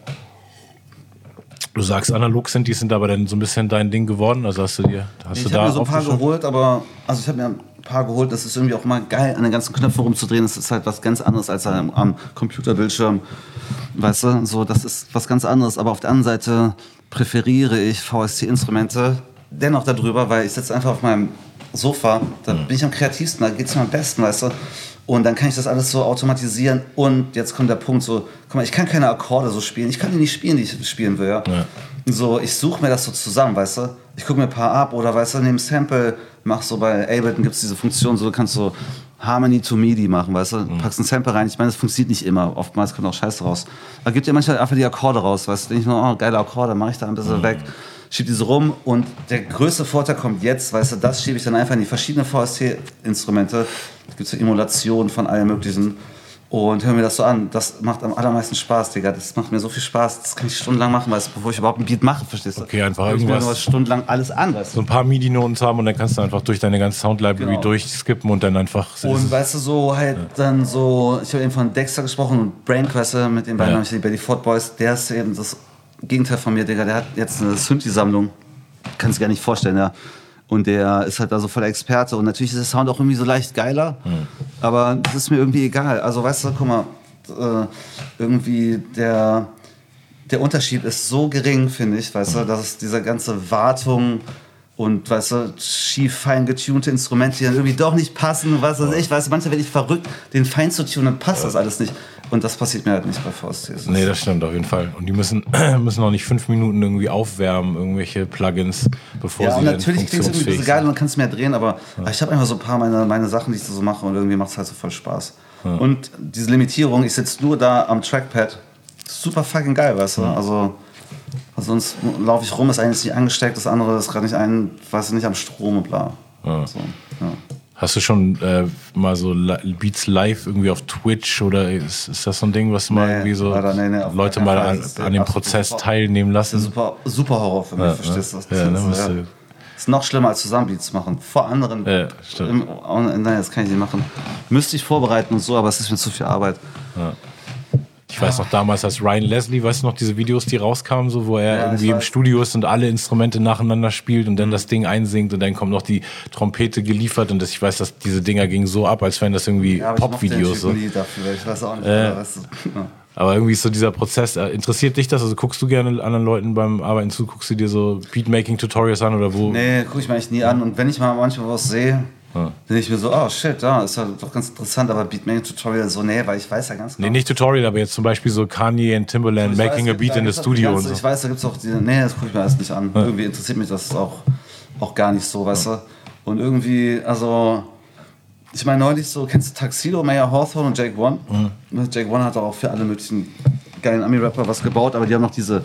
du sagst, Analog-Synthes sind aber dann so ein bisschen dein Ding geworden? Also hast du mir so ein paar geholt, aber... Also ich habe mir ein paar geholt, das ist irgendwie auch mal geil, an den ganzen Knöpfen rumzudrehen. Das ist halt was ganz anderes als am Computerbildschirm. Weißt du, so, das ist was ganz anderes. Aber auf der anderen Seite präferiere ich VST-Instrumente dennoch darüber, weil ich sitze einfach auf meinem Sofa, da bin ich am kreativsten, da geht es mir am besten, weißt du. Und dann kann ich das alles so automatisieren und jetzt kommt der Punkt so, guck mal, ich kann keine Akkorde so spielen, ich kann die nicht spielen, die ich spielen will, ja. So, ich suche mir das so zusammen, weißt du. Ich gucke mir ein paar ab oder, weißt du, nehme Sample, mach so bei Ableton gibt es diese Funktion, so du kannst so Harmony to MIDI machen, weißt du, packst ein Sample rein, ich meine, das funktioniert nicht immer, oftmals kommt auch Scheiße raus. Aber gibt dir manchmal einfach die Akkorde raus, weißt du, denke ich nur, oh, geile Akkorde, mache ich da ein bisschen weg, schiebe diese rum und der größte Vorteil kommt jetzt, weißt du, das schiebe ich dann einfach in die verschiedenen VST-Instrumente, es gibt so Emulationen von allem möglichen und hör mir das so an, das macht am allermeisten Spaß, Digga, das macht mir so viel Spaß, das kann ich stundenlang machen, weißt du, bevor ich überhaupt ein Beat mache, verstehst du? Okay, einfach irgendwas. Ich stundenlang alles an, weißt du? So ein paar MIDI-Noten haben und dann kannst du einfach durch deine ganze Sound-Library durchskippen und dann einfach... Und weißt du, so halt dann so, ich habe eben von Dexter gesprochen und Brainquester, mit den beiden habe ich die Betty Ford Boys, der ist eben das Gegenteil von mir, Digga, der hat jetzt eine Synthi-Sammlung, kannst du gar nicht vorstellen, ja. Und der ist halt da so voll der Experte und natürlich ist der Sound auch irgendwie so leicht geiler, aber das ist mir irgendwie egal. Also weißt du, guck mal, irgendwie der Unterschied ist so gering, finde ich, weißt du, dass es diese ganze Wartung und, weißt du, schief, fein getunte Instrumente, die dann irgendwie doch nicht passen, was weiß ich, weißt du, manchmal werde ich verrückt, den fein zu tunen, dann passt das alles nicht. Und das passiert mir halt nicht bei VSTs. Nee, das stimmt auf jeden Fall. Und die müssen auch nicht 5 Minuten irgendwie aufwärmen, irgendwelche Plugins, bevor sie dann funktionsfähig sind. Ja, natürlich klingt es irgendwie ein bisschen geil und dann kannst du mehr drehen, aber ich habe einfach so ein paar meine Sachen, die ich so mache und irgendwie macht es halt so voll Spaß. Ja. Und diese Limitierung, ich sitze nur da am Trackpad, super fucking geil, weißt du, also sonst laufe ich rum, ist eigentlich nicht angesteckt, das andere ist gerade nicht weißt du, nicht am Strom und bla. Ja. So, ja. Hast du schon mal so Beats live irgendwie auf Twitch oder ist das so ein Ding, was mal irgendwie so Leute mal an dem Prozess teilnehmen lassen? Das ist super Horror für mich, verstehst du? Das ist noch schlimmer als zusammen Beats machen. Vor anderen. Ja, stimmt. Nein, das kann ich nicht machen. Müsste ich vorbereiten und so, aber es ist mir zu viel Arbeit. Ja. Ich weiß noch damals, als Ryan Leslie, weißt du noch, diese Videos, die rauskamen, so, wo er irgendwie im Studio ist und alle Instrumente nacheinander spielt und dann das Ding einsingt und dann kommt noch die Trompete geliefert und ich weiß, dass diese Dinger gingen so ab, als wären das irgendwie Pop-Videos. So. Dafür, ich weiß auch nicht, weißt du. Aber irgendwie ist so dieser Prozess, interessiert dich das? Also guckst du gerne anderen Leuten beim Arbeiten zu, guckst du dir so Beatmaking-Tutorials an oder wo? Nee, gucke ich mir eigentlich nie an und wenn ich mal manchmal was sehe, dann denke ich mir so, oh shit, ja, ist ja doch ganz interessant, aber Beatmaking-Tutorial so, nee, weil ich weiß ja ganz genau. Nee, nicht Tutorial, aber jetzt zum Beispiel so Kanye und Timbaland making a beat in the studio und so. Ich weiß, da gibt's auch das gucke ich mir alles nicht an. Ja. Irgendwie interessiert mich das auch gar nicht so, weißt du. Und irgendwie, also, ich meine neulich so, kennst du Tuxedo, Mayer Hawthorne und Jake One? Jake One hat auch für alle möglichen geilen Ami-Rapper was gebaut, aber die haben noch diese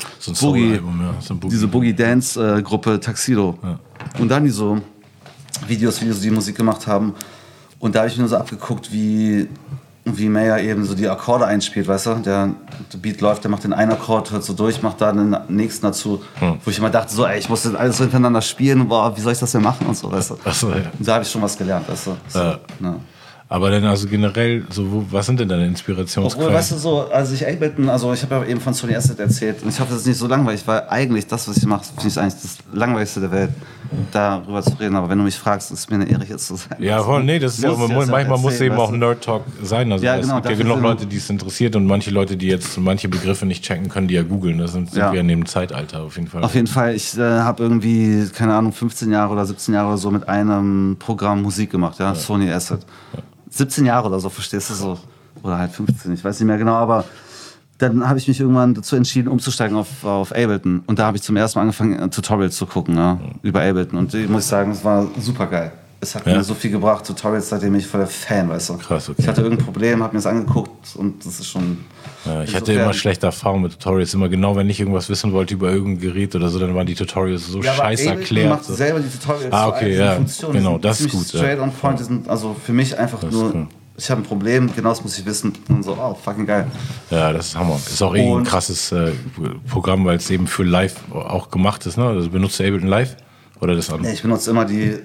Boogie-Dance-Gruppe Tuxedo. Ja. Und dann die so Videos, wie sie die Musik gemacht haben. Und da habe ich mir so abgeguckt, wie Mayer eben so die Akkorde einspielt, weißt du? Der Beat läuft, der macht den einen Akkord, hört so durch, macht da den nächsten dazu. Wo ich immer dachte, so, ey, ich muss das alles so hintereinander spielen, boah, wie soll ich das denn machen und so, weißt du? Ach so, ja. Und da habe ich schon was gelernt, weißt du? So, ja. Aber dann also generell, so, was sind denn deine Inspirationsquellen? Obwohl, weißt du so, also ich habe ja eben von Sony Asset erzählt und ich hoffe, das ist nicht so langweilig, weil eigentlich das, was ich mache, finde ich eigentlich das Langweiligste der Welt, darüber zu reden. Aber wenn du mich fragst, ist es mir eine Ehre, hier zu sein. Ja, voll, nee, das ist ja, manchmal muss eben auch Nerd Talk sein. Also ja, genau, es gibt ja genug Leute, die es interessiert und manche Leute, die jetzt manche Begriffe nicht checken können, die ja googeln. Das sind wir in dem Zeitalter auf jeden Fall. Auf jeden Fall, ich habe irgendwie, keine Ahnung, 15 Jahre oder 17 Jahre oder so mit einem Programm Musik gemacht, ja. Sony Asset. 17 Jahre oder so, verstehst du so? Oder halt 15, ich weiß nicht mehr genau, aber dann habe ich mich irgendwann dazu entschieden, umzusteigen auf Ableton. Und da habe ich zum ersten Mal angefangen, Tutorials zu gucken, ja, über Ableton. Und ich muss sagen, es war super geil. Es hat mir so viel gebracht, Tutorials, seitdem ich voll der Fan, weißt du. Krass, okay. Ich hatte irgendein Problem, habe mir das angeguckt und das ist schon... Ja, ich hatte immer schlechte Erfahrungen mit Tutorials. Immer genau, wenn ich irgendwas wissen wollte über irgendein Gerät oder so, dann waren die Tutorials so scheiße erklärt. Macht selber die Tutorials okay, ja, genau, das ist gut. Straight on point, die sind also für mich einfach nur... Cool. Ich habe ein Problem, genau das muss ich wissen. Und so, fucking geil. Ja, das ist Hammer. Ist auch ein krasses Programm, weil es eben für Live auch gemacht ist. Ne? Also benutzt du Ableton Live? Oder das andere? Nee, ich benutze immer die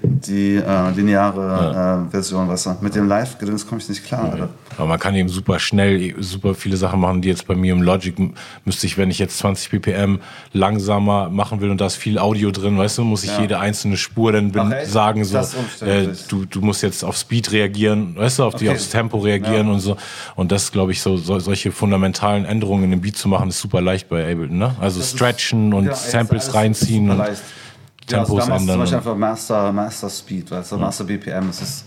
lineare Version, weißt du. Mit dem Live-Gedöns komme ich nicht klar, Alter. Aber man kann eben super schnell, super viele Sachen machen, die jetzt bei mir im Logic müsste ich, wenn ich jetzt 20 ppm langsamer machen will und da ist viel Audio drin, weißt du, muss ich jede einzelne Spur dann sagen, so, du musst jetzt auf Speed reagieren, weißt du, aufs Tempo reagieren und so. Und das, glaube ich, solche fundamentalen Änderungen in den Beat zu machen, ist super leicht bei Ableton, ne? Also das stretchen und Samples reinziehen und Tempos ändern. Zum Beispiel einfach Master Speed, weißt du, Master BPM.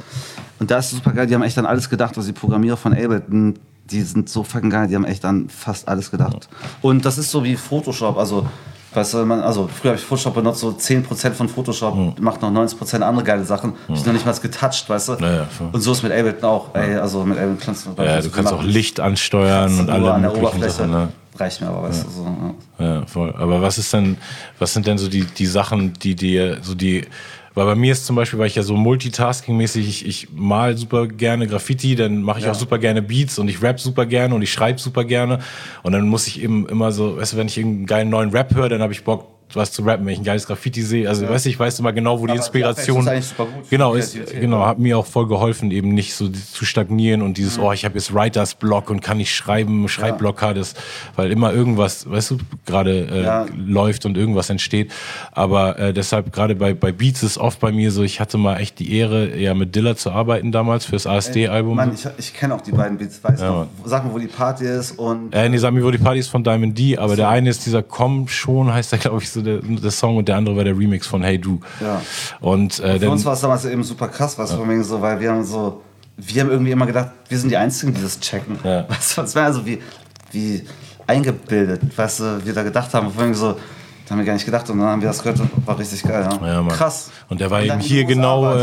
Und da ist super geil, die haben echt an alles gedacht, was die Programmierer von Ableton, die sind so fucking geil, die haben echt an fast alles gedacht. Und das ist so wie Photoshop, also, weißt du, früher habe ich Photoshop benutzt, so 10% von Photoshop macht noch 90% andere geile Sachen. Ich bin noch nicht mal getoucht, weißt du? Ja, und so ist mit Ableton auch, ey, also mit Ableton kannst du... Ja, du kannst auch Licht ansteuern und alle möglichen Sachen, ne? Reicht mir aber, weißt du, so. Ja, voll. Aber was sind denn so die Sachen, die dir so weil bei mir ist zum Beispiel, weil ich ja so multitasking-mäßig, ich mal super gerne Graffiti, dann mache ich auch super gerne Beats und ich rap super gerne und ich schreibe super gerne und dann muss ich eben immer so, weißt du, wenn ich irgendeinen geilen neuen Rap höre, dann habe ich Bock, was zu rappen, wenn ich ein geiles Graffiti sehe. Also weißt du, ich weiß immer genau, wo die Inspiration... Das ist super gut. Genau, hat mir auch voll geholfen, eben nicht so zu stagnieren und dieses, ich habe jetzt Writers Block und kann nicht schreiben, Schreibblockade, weil immer irgendwas, weißt du, gerade läuft und irgendwas entsteht. Aber deshalb gerade bei Beats ist oft bei mir so, ich hatte mal echt die Ehre, ja mit Dilla zu arbeiten damals fürs ASD-Album. Mann, ich kenne auch die beiden Beats. Sag mal, wo die Party ist und... nee, sag mir, wo die Party ist von Diamond D, aber der eine ist dieser Komm schon, heißt der, glaube ich, so der Song und der andere war der Remix von Hey Du. Ja. Und für uns war es damals eben super krass, was von mir so, weil wir haben irgendwie immer gedacht, wir sind die Einzigen, die das checken. Ja. Weißt du, das war also wie eingebildet, weißt du, wir da gedacht haben. Von so, da haben wir gar nicht gedacht und dann haben wir das gehört und war richtig geil. Ja, krass. Und der war eben hier genau,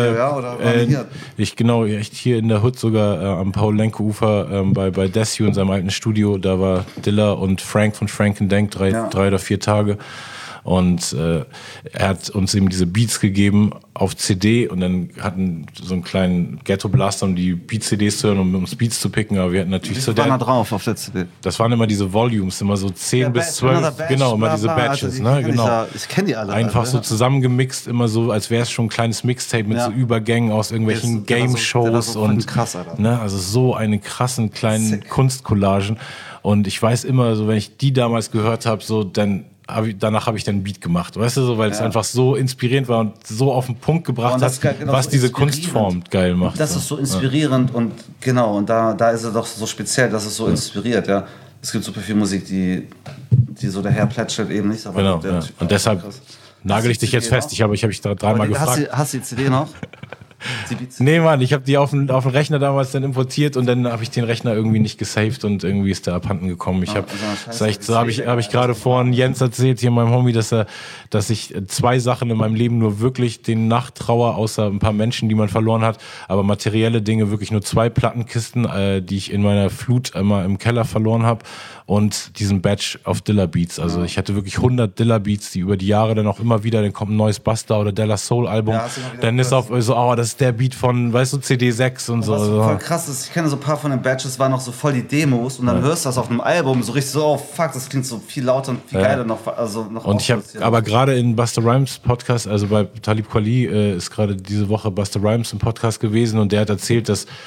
echt hier in der Hood sogar am Paul-Lenke-Ufer bei Desio in seinem alten Studio. Da war Dilla und Frank von Frank & Denk 3 oder 4 Tage. Und er hat uns eben diese Beats gegeben auf CD und dann hatten so einen kleinen Ghetto-Blaster, um die Beat-CDs zu hören, um uns Beats zu picken, aber wir hatten natürlich so da drauf auf der CD. Das waren immer diese Volumes, immer so 10 bis 12, genau, immer diese Batches, ne, genau. Ich kenne die alle. Einfach so zusammengemixt, immer so, als wäre es schon ein kleines Mixtape mit so Übergängen aus irgendwelchen Game-Shows und, krass, Alter. Ne, also so eine krassen kleinen Kunstcollagen. Und ich weiß immer, so wenn ich die damals gehört habe, so danach habe ich dann einen Beat gemacht, weißt du, so, weil es einfach so inspirierend war und so auf den Punkt gebracht hat, was diese Kunstform geil macht. Das ist so inspirierend und genau, und da ist er doch so speziell, dass es so inspiriert, ja. Es gibt super viel Musik, die so daher plätschert eben nicht. Aber genau, und deshalb nagel ich dich jetzt fest. Ich habe dich dreimal gefragt. Hast du die CD noch? Nee, Mann, ich habe die auf den Rechner damals dann importiert und dann habe ich den Rechner irgendwie nicht gesaved und irgendwie ist der abhanden gekommen. Habe ich gerade vorhin Jens erzählt, hier meinem Homie, dass ich 2 Sachen in meinem Leben nur wirklich den nachtraue, außer ein paar Menschen, die man verloren hat, aber materielle Dinge wirklich nur 2 Plattenkisten, die ich in meiner Flut immer im Keller verloren habe und diesen Batch auf Dilla Beats. Also ich hatte wirklich 100 Dilla Beats, die über die Jahre dann auch immer wieder, dann kommt ein neues Buster oder Della Soul Album, dann ist auf so, das ist der Beat von, weißt du, CD6 und so. Was voll krass ist, ich kenne so ein paar von den Batches, waren noch so voll die Demos und dann hörst du das auf einem Album so richtig so, oh fuck, das klingt so viel lauter und viel geiler noch. Und ich habe aber gerade in Busta Rhymes Podcast, also bei Talib Kweli ist gerade diese Woche Busta Rhymes im Podcast gewesen und der hat erzählt, dass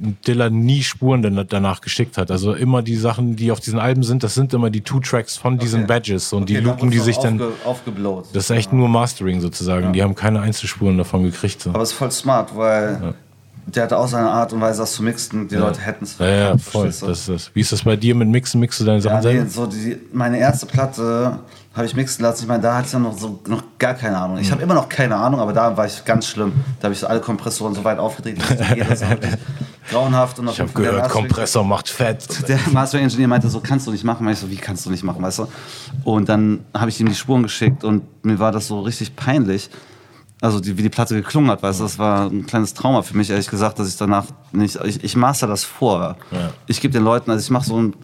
Dilla nie Spuren danach geschickt hat. Also immer die Sachen, die auf diesen Alben sind, das sind immer die 2 Tracks von diesen Badges und die loopen die sich dann aufgeblowt. Das ist echt nur Mastering sozusagen. Die haben keine Einzelspuren davon gekriegt. So. Aber es ist voll smart, weil der hatte auch seine Art und Weise, das zu mixen. Die Leute hätten es. Ja, voll. Das ist das. Wie ist das bei dir mit Mixen? Mixst du deine Sachen selber? So meine erste Platte habe ich mixen lassen. Ich meine, da hatte ich ja noch gar keine Ahnung. Ich habe immer noch keine Ahnung, aber da war ich ganz schlimm. Da habe ich so alle Kompressoren so weit aufgedreht, dass es geht. Das ist grauenhaft. Und ich habe gehört, Kompressor macht Fett. Der Mastering-Engineer meinte so, kannst du nicht machen. Ich so, wie kannst du nicht machen, weißt du? Und dann habe ich ihm die Spuren geschickt und mir war das so richtig peinlich. Also wie die Platte geklungen hat, weißt du, das war ein kleines Trauma für mich, ehrlich gesagt, dass ich danach nicht, ich master das vor. Ja. Ich gebe den Leuten, also ich mache so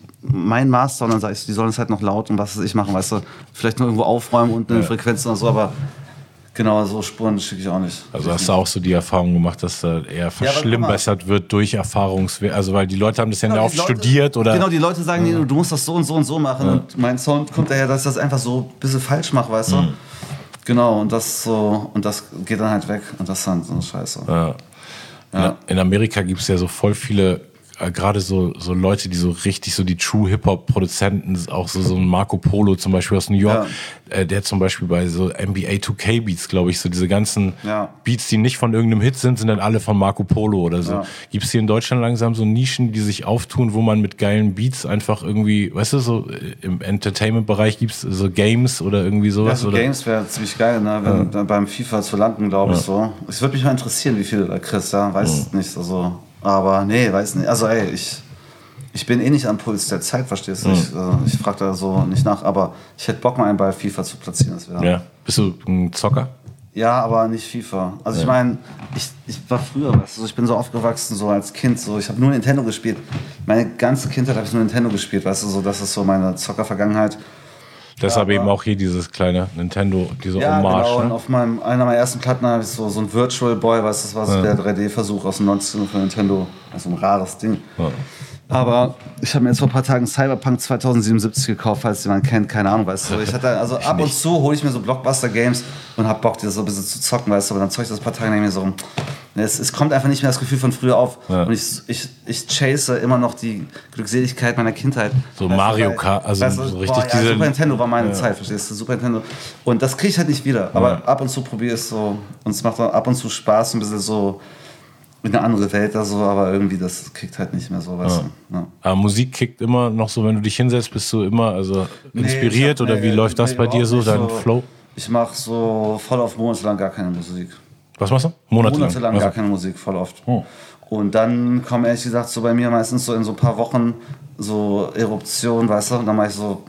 mein Master und dann sage ich, die sollen es halt noch laut und was weiß ich machen, weißt du, vielleicht nur irgendwo aufräumen und eine Frequenz oder so, aber genau, so Spuren schicke ich auch nicht. Also hast du auch so die Erfahrung gemacht, dass da eher verschlimmbessert wird durch Erfahrungswert, also weil die Leute haben das ja oft studiert oder... Genau, die Leute sagen, du musst das so und so und so machen und mein Sound kommt daher, dass ich das einfach so ein bisschen falsch mache, weißt du. Genau, und das geht dann halt weg und das ist dann so scheiße. Ja. In Amerika gibt es ja so voll viele, gerade so Leute, die so richtig so die True Hip-Hop-Produzenten, auch so ein Marco Polo zum Beispiel aus New York, der zum Beispiel bei so NBA 2K Beats, glaube ich, so diese ganzen Beats, die nicht von irgendeinem Hit sind dann alle von Marco Polo oder so. Ja. Gibt es hier in Deutschland langsam so Nischen, die sich auftun, wo man mit geilen Beats einfach irgendwie, weißt du, so im Entertainment-Bereich gibt es so Games oder irgendwie sowas? Ja, so oder? Games wäre ziemlich geil, ne? Wenn dann beim FIFA zu landen, glaube ich so. Es würde mich mal interessieren, wie viele da kriegst, ja? Weiß nicht, also... Aber nee, weiß nicht. Also ey, ich bin eh nicht am Puls der Zeit, verstehst du? Ich frage da so nicht nach, aber ich hätte Bock, mal einen bei FIFA zu platzieren. Bist du ein Zocker? Ja, aber nicht FIFA. Also ich meine, ich war früher, weißt du, ich bin so aufgewachsen, so als Kind, so ich habe nur Nintendo gespielt. Meine ganze Kindheit habe ich nur Nintendo gespielt, weißt du, so das ist so meine Zocker-Vergangenheit. Deshalb eben auch hier dieses kleine Nintendo, diese Hommage. Genau. Ne? Und auf einer meiner ersten Platten habe ich so ein Virtual Boy, weißt du, das war so der 3D-Versuch aus den 90ern von Nintendo. Also ein rares Ding. Ja. Aber ich habe mir jetzt vor ein paar Tagen Cyberpunk 2077 gekauft, falls jemand kennt, keine Ahnung, weißt du. Ich hatte also ab und zu hole ich mir so Blockbuster-Games und hab Bock, das so ein bisschen zu zocken, weißt du. Aber dann zock ich das ein paar Tage und denke mir so, es kommt einfach nicht mehr das Gefühl von früher auf. Ja. Und ich chase immer noch die Glückseligkeit meiner Kindheit. So Mario Kart, also weißt du, so richtig diese... Super Nintendo war meine Zeit, verstehst du? Super Nintendo. Und das kriege ich halt nicht wieder. Aber ab und zu probiere ich es so. Und es macht auch ab und zu Spaß, ein bisschen so... in eine andere Welt oder so, aber irgendwie das kickt halt nicht mehr so, weißt du. Ja. Aber Musik kickt immer noch so, wenn du dich hinsetzt, bist du immer inspiriert oder wie läuft das bei dir so, dein Flow? Ich mache so voll oft monatelang gar keine Musik. Was machst du? Monatelang gar keine Musik, voll oft. Oh. Und dann kommen ehrlich gesagt so bei mir meistens so in so ein paar Wochen so Eruptionen, weißt du, und dann mache ich so,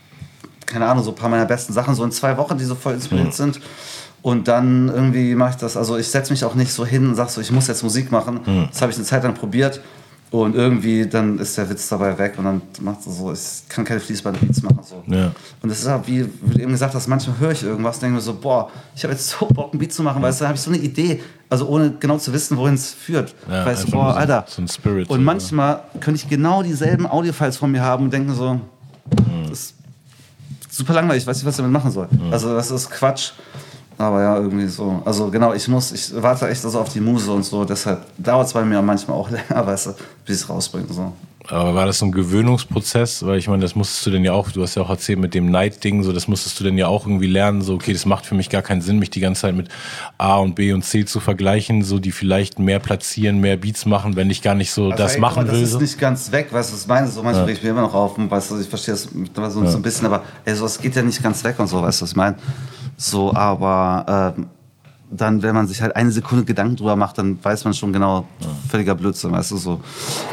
keine Ahnung, so ein paar meiner besten Sachen so in 2 Wochen, die so voll inspiriert sind. Und dann irgendwie mache ich das, also ich setze mich auch nicht so hin und sage so, ich muss jetzt Musik machen. Das habe ich eine Zeit lang probiert und irgendwie dann ist der Witz dabei weg und dann macht es so, ich kann keine fließbare Beats machen. So. Ja. Und das ist halt, wie du eben gesagt hast, manchmal höre ich irgendwas und denke mir so, boah, ich habe jetzt so Bock, ein Beat zu machen, weil da habe ich so eine Idee, also ohne genau zu wissen, wohin es führt. Ja, weißt du, boah, Alter. So ein Spirit. Und manchmal könnte ich genau dieselben Audiofiles von mir haben und denke so, das ist super langweilig, ich weiß nicht, was ich damit machen soll. Also das ist Quatsch. Aber ja, irgendwie so. Also genau, ich warte echt so auf die Muse und so. Deshalb dauert es bei mir manchmal auch länger, weißt du, bis ich es rausbringe. So. Aber war das so ein Gewöhnungsprozess? Weil ich meine, das musstest du denn ja auch, du hast ja auch erzählt mit dem Night-Ding, so, das musstest du denn ja auch irgendwie lernen, so, okay, das macht für mich gar keinen Sinn, mich die ganze Zeit mit A und B und C zu vergleichen, so, die vielleicht mehr platzieren, mehr Beats machen, wenn ich gar nicht so also, das machen will. Das ist nicht ganz weg, weißt du, was ich meine? So, manchmal reg ich mir immer noch auf und weißt du, ich verstehe das so ein bisschen, aber es geht ja nicht ganz weg und so, weißt du, was ich meine? So, aber dann, wenn man sich halt eine Sekunde Gedanken drüber macht, dann weiß man schon genau, völliger Blödsinn, weißt du, so.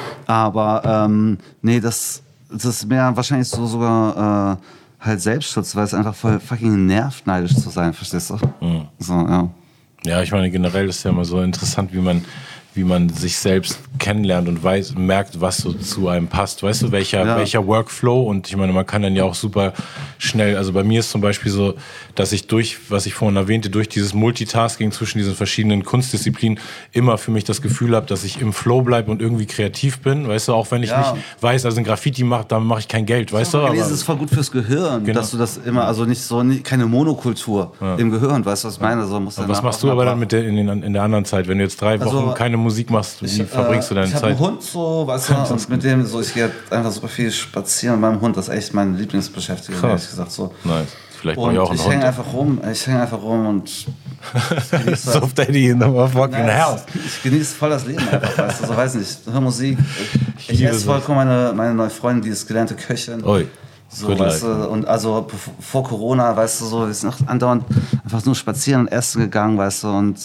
Aber nee, das ist mehr wahrscheinlich so sogar halt Selbstschutz, weil es einfach voll fucking nervt, neidisch zu sein, verstehst du? So, ja. Ja, ich meine, generell ist ja immer so interessant, wie man sich selbst kennenlernt und merkt, was so zu einem passt. Weißt du, welcher Workflow? Und ich meine, man kann dann ja auch super schnell, also bei mir ist zum Beispiel so, dass ich was ich vorhin erwähnte, durch dieses Multitasking zwischen diesen verschiedenen Kunstdisziplinen immer für mich das Gefühl habe, dass ich im Flow bleibe und irgendwie kreativ bin. Weißt du, auch wenn ich nicht weiß, also ein Graffiti macht, dann mache ich kein Geld, weißt du? Aber das ist voll gut fürs Gehirn, dass du das immer, also keine Monokultur im Gehirn, weißt du, was ich meine? So, was machst du aber dann in der anderen Zeit, wenn du jetzt 3 Wochen keine Musik machst, wie verbringst du deine Zeit? Ich habe einen Hund so, weißt du, und mit dem so, ich gehe einfach super viel spazieren mit meinem Hund, das ist echt meine Lieblingsbeschäftigung, ehrlich gesagt so. Nice. Vielleicht brauche ich auch einen Hund. Ich hänge einfach rum und so Daddy in the fucking house. Ich genieße voll das Leben einfach, weißt du, so weiß nicht, hör Musik. Ich esse vollkommen meine neue Freundin, die ist gelernte Köchin. Oi. So, weißt du, und also vor Corona, weißt du, so, wir sind noch andauernd einfach nur spazieren und essen gegangen, weißt du, und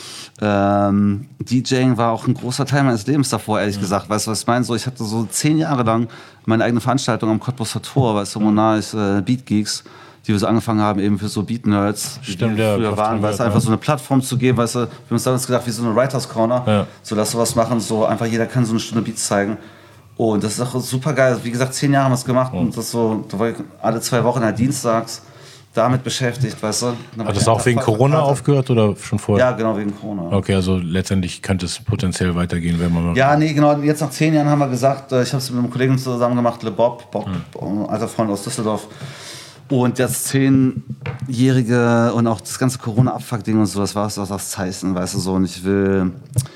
DJing war auch ein großer Teil meines Lebens davor, ehrlich gesagt, weißt du, was ich meine? So, ich hatte so 10 Jahre lang meine eigene Veranstaltung am Cottbusser Tor, weißt du, Monarch Beat Geeks, die wir so angefangen haben, eben für so Beat-Nerds, die früher waren, weißt du, einfach so eine Plattform zu geben, weißt du, wir haben uns damals gedacht, wie so eine Writers Corner, so lass sowas machen, so einfach jeder kann so eine Stunde Beats zeigen. Und das ist auch super geil. Wie gesagt, 10 Jahre haben wir es gemacht und das so, da war ich alle 2 Wochen dienstags damit beschäftigt, weißt du. Hat das auch wegen Corona aufgehört oder schon vorher? Ja, genau, wegen Corona. Okay, also letztendlich könnte es potenziell weitergehen, wenn man mal... Ja, nee, genau. Jetzt nach 10 Jahren haben wir gesagt, ich habe es mit einem Kollegen zusammen gemacht, Le Bob, alter Freund aus Düsseldorf. Und das 10-jährige und auch das ganze Corona-Abfuck-Ding und so, das war das Zeichen, weißt du, so. Und ich will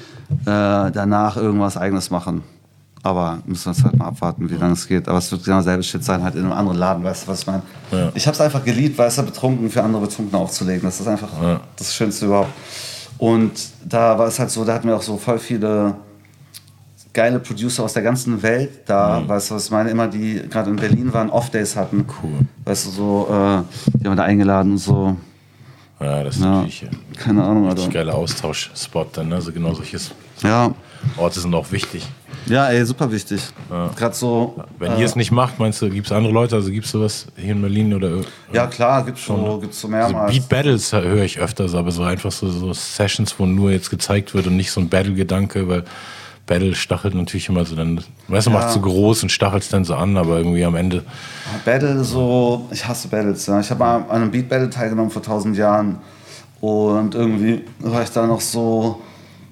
danach irgendwas Eigenes machen. Aber müssen wir jetzt halt mal abwarten, wie lange es geht. Aber es wird genau dasselbe Shit sein, halt in einem anderen Laden, weißt du, was ich meine? Ja. Ich habe es einfach geliebt, weißt du, betrunken für andere Betrunkene aufzulegen. Das ist einfach das Schönste überhaupt. Und da war es halt so, da hatten wir auch so voll viele geile Producer aus der ganzen Welt da, weißt du, was ich meine? Immer die gerade in Berlin waren, Off-Days hatten. Cool. Weißt du, so, die haben wir da eingeladen und so. Ja, das ist natürlich keine Ahnung, Alter. Ein geiler Austauschspot dann, ne? Also genau solches Orte sind auch wichtig. Ja, ey, super wichtig. Ja. Gerade so. Wenn ihr es nicht macht, meinst du, gibt es andere Leute? Also gibt es sowas hier in Berlin oder? Ja, klar, gibt's so mehrmals. Also Beat Battles höre ich öfters, aber so einfach so Sessions, wo nur jetzt gezeigt wird und nicht so ein Battle-Gedanke, weil Battle stachelt natürlich immer so dann, weißt du, macht so groß und stachelt es dann so an, aber irgendwie am Ende. Battle so, ich hasse Battles. Ja. Ich habe mal an einem Beat Battle teilgenommen vor 1000 Jahren und irgendwie war ich da noch so,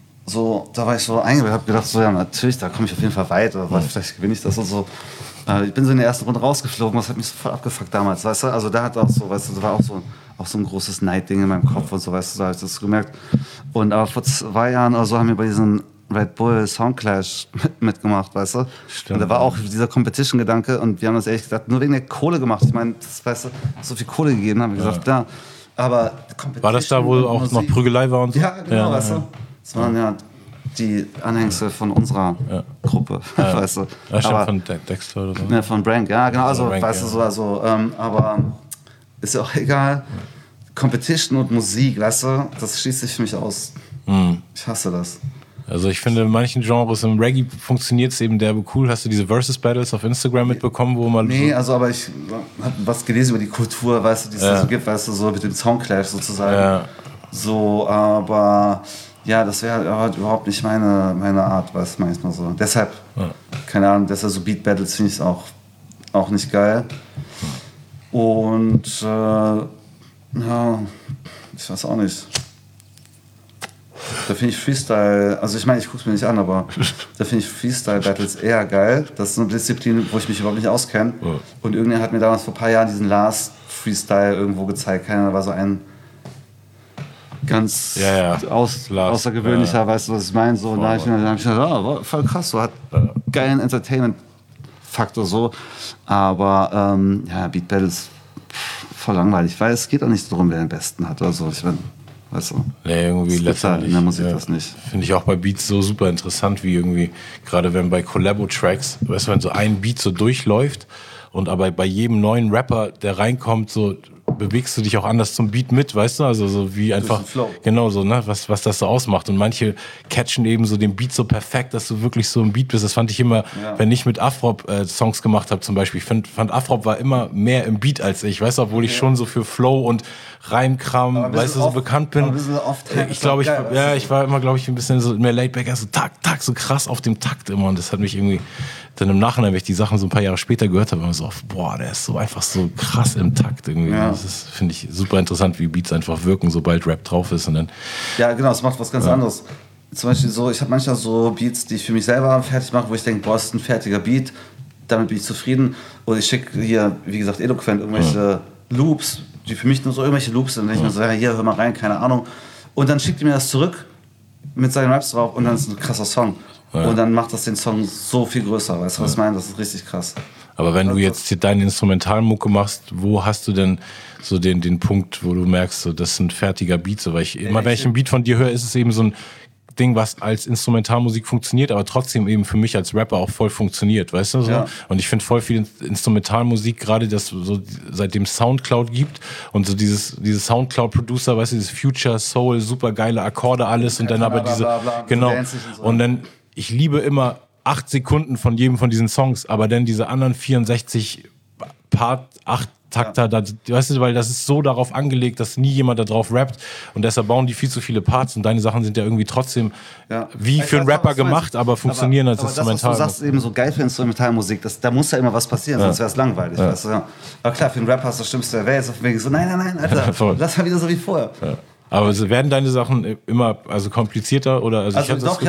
da war ich so eingebildet, habe gedacht, so ja, natürlich, da komme ich auf jeden Fall weit, oder vielleicht gewinne ich das und so. Ich bin so in der ersten Runde rausgeflogen, das hat mich so voll abgefuckt damals, weißt du? Also da hat auch so, weißt du, da war auch so ein großes Neidding in meinem Kopf und so, weißt du, da habe ich das gemerkt. Und aber vor 2 Jahren oder so haben wir bei diesem Red Bull Soundclash mitgemacht, weißt du? Stimmt. Und da war auch dieser Competition-Gedanke und wir haben das ehrlich gesagt nur wegen der Kohle gemacht. Ich meine, weißt du, so viel Kohle gegeben, haben wir gesagt, ja. Aber war das da, wo auch noch Prügelei war und so? Ja, genau, weißt du? Das waren ja die Anhängsel von unserer Gruppe, weißt du. Ja, stimmt, von Dexter oder so. Ne, von Brank, ja, genau, also, Brank, weißt du, so, also, aber ist ja auch egal. Competition und Musik, weißt du, das schließt sich für mich aus. Ich hasse das. Also ich finde, in manchen Genres im Reggae funktioniert es eben derbe cool. Hast du diese Versus-Battles auf Instagram mitbekommen, wo man... Nee, also aber ich habe was gelesen über die Kultur, weißt du, die es da so gibt, weißt du, so mit dem Soundclash sozusagen. Ja. So, aber ja, das wäre halt überhaupt nicht meine Art, weißt du, manchmal so. Deshalb, keine Ahnung, deshalb so Beat-Battles finde ich auch nicht geil. Und ja, ich weiß auch nicht. Da finde ich Freestyle, also ich meine, ich gucke es mir nicht an, aber da finde ich Freestyle-Battles eher geil. Das ist eine Disziplin, wo ich mich überhaupt nicht auskenne. Und irgendjemand hat mir damals vor ein paar Jahren diesen Last-Freestyle irgendwo gezeigt. Keiner war so ein ganz außergewöhnlicher, weißt du, was ich meine? So, und da habe ich gedacht, voll krass, so hat geilen Entertainment-Faktor so. Aber Beat Battles voll langweilig, weil es geht auch nicht darum, wer den Besten hat oder so. Ich meine, weißt du? Nee, irgendwie letztendlich. In der Musik das nicht. Finde ich auch bei Beats so super interessant, wie irgendwie, gerade wenn bei Collabo-Tracks, weißt du, wenn so ein Beat so durchläuft und aber bei jedem neuen Rapper, der reinkommt, so bewegst du dich auch anders zum Beat mit, weißt du? Also so wie einfach, genau so, ne, was das so ausmacht. Und manche catchen eben so den Beat so perfekt, dass du wirklich so im Beat bist. Das fand ich immer, wenn ich mit Afrop Songs gemacht habe zum Beispiel. Ich fand Afrop war immer mehr im Beat als ich, weißt du, obwohl ich schon so für Flow und Reimkram, weißt du, so bekannt bin. Ich glaube, ich war immer, glaube ich, ein bisschen so mehr laidback, also tak, so krass auf dem Takt immer. Und das hat mich irgendwie dann im Nachhinein, wenn ich die Sachen so ein paar Jahre später gehört habe, immer so, boah, der ist so einfach so krass im Takt irgendwie. Ja. Das ist, finde ich, super interessant, wie Beats einfach wirken, sobald Rap drauf ist. Und dann, ja, genau, es macht was ganz anderes. Zum Beispiel so, ich habe manchmal so Beats, die ich für mich selber fertig mache, wo ich denke, boah, ist ein fertiger Beat, damit bin ich zufrieden. Und ich schicke hier, wie gesagt, eloquent irgendwelche Loops, die für mich nur so irgendwelche Loops sind. Und dann denke ich mir so, ja, hier, hör mal rein, keine Ahnung. Und dann schickt die mir das zurück mit seinen Raps drauf und dann ist ein krasser Song. Ja. Und dann macht das den Song so viel größer, weißt du, was ich meine? Das ist richtig krass. Aber wenn du jetzt deine Instrumentalmucke machst, wo hast du denn so den Punkt, wo du merkst, so, das ist ein fertiger Beat? So, weil immer wenn ich einen Beat von dir höre, ist es eben so ein Ding, was als Instrumentalmusik funktioniert, aber trotzdem eben für mich als Rapper auch voll funktioniert, weißt du so? Ja. Und ich finde voll viel Instrumentalmusik, gerade das so seitdem Soundcloud gibt und so diese Soundcloud-Producer, weißt du, dieses Future, Soul, super geile Akkorde, alles und dann aber diese, genau. Und dann, ich liebe immer 8 Sekunden von jedem von diesen Songs, aber dann diese anderen 64 Part, 8 Takter, da, weißt du, weil das ist so darauf angelegt, dass nie jemand da drauf rappt und deshalb bauen die viel zu viele Parts und deine Sachen sind ja irgendwie trotzdem wie für einen Rapper gemacht, aber funktionieren als Instrumental. Das, was du sagst, eben so geil für Instrumentalmusik, da muss ja immer was passieren, sonst wäre es langweilig. Weißt du? Aber klar, für einen Rapper ist das Schlimmste der Welt, auf wegen so, nein, Alter, lass mal wieder so wie vorher. Ja. Aber werden deine Sachen immer komplizierter? Oder? Also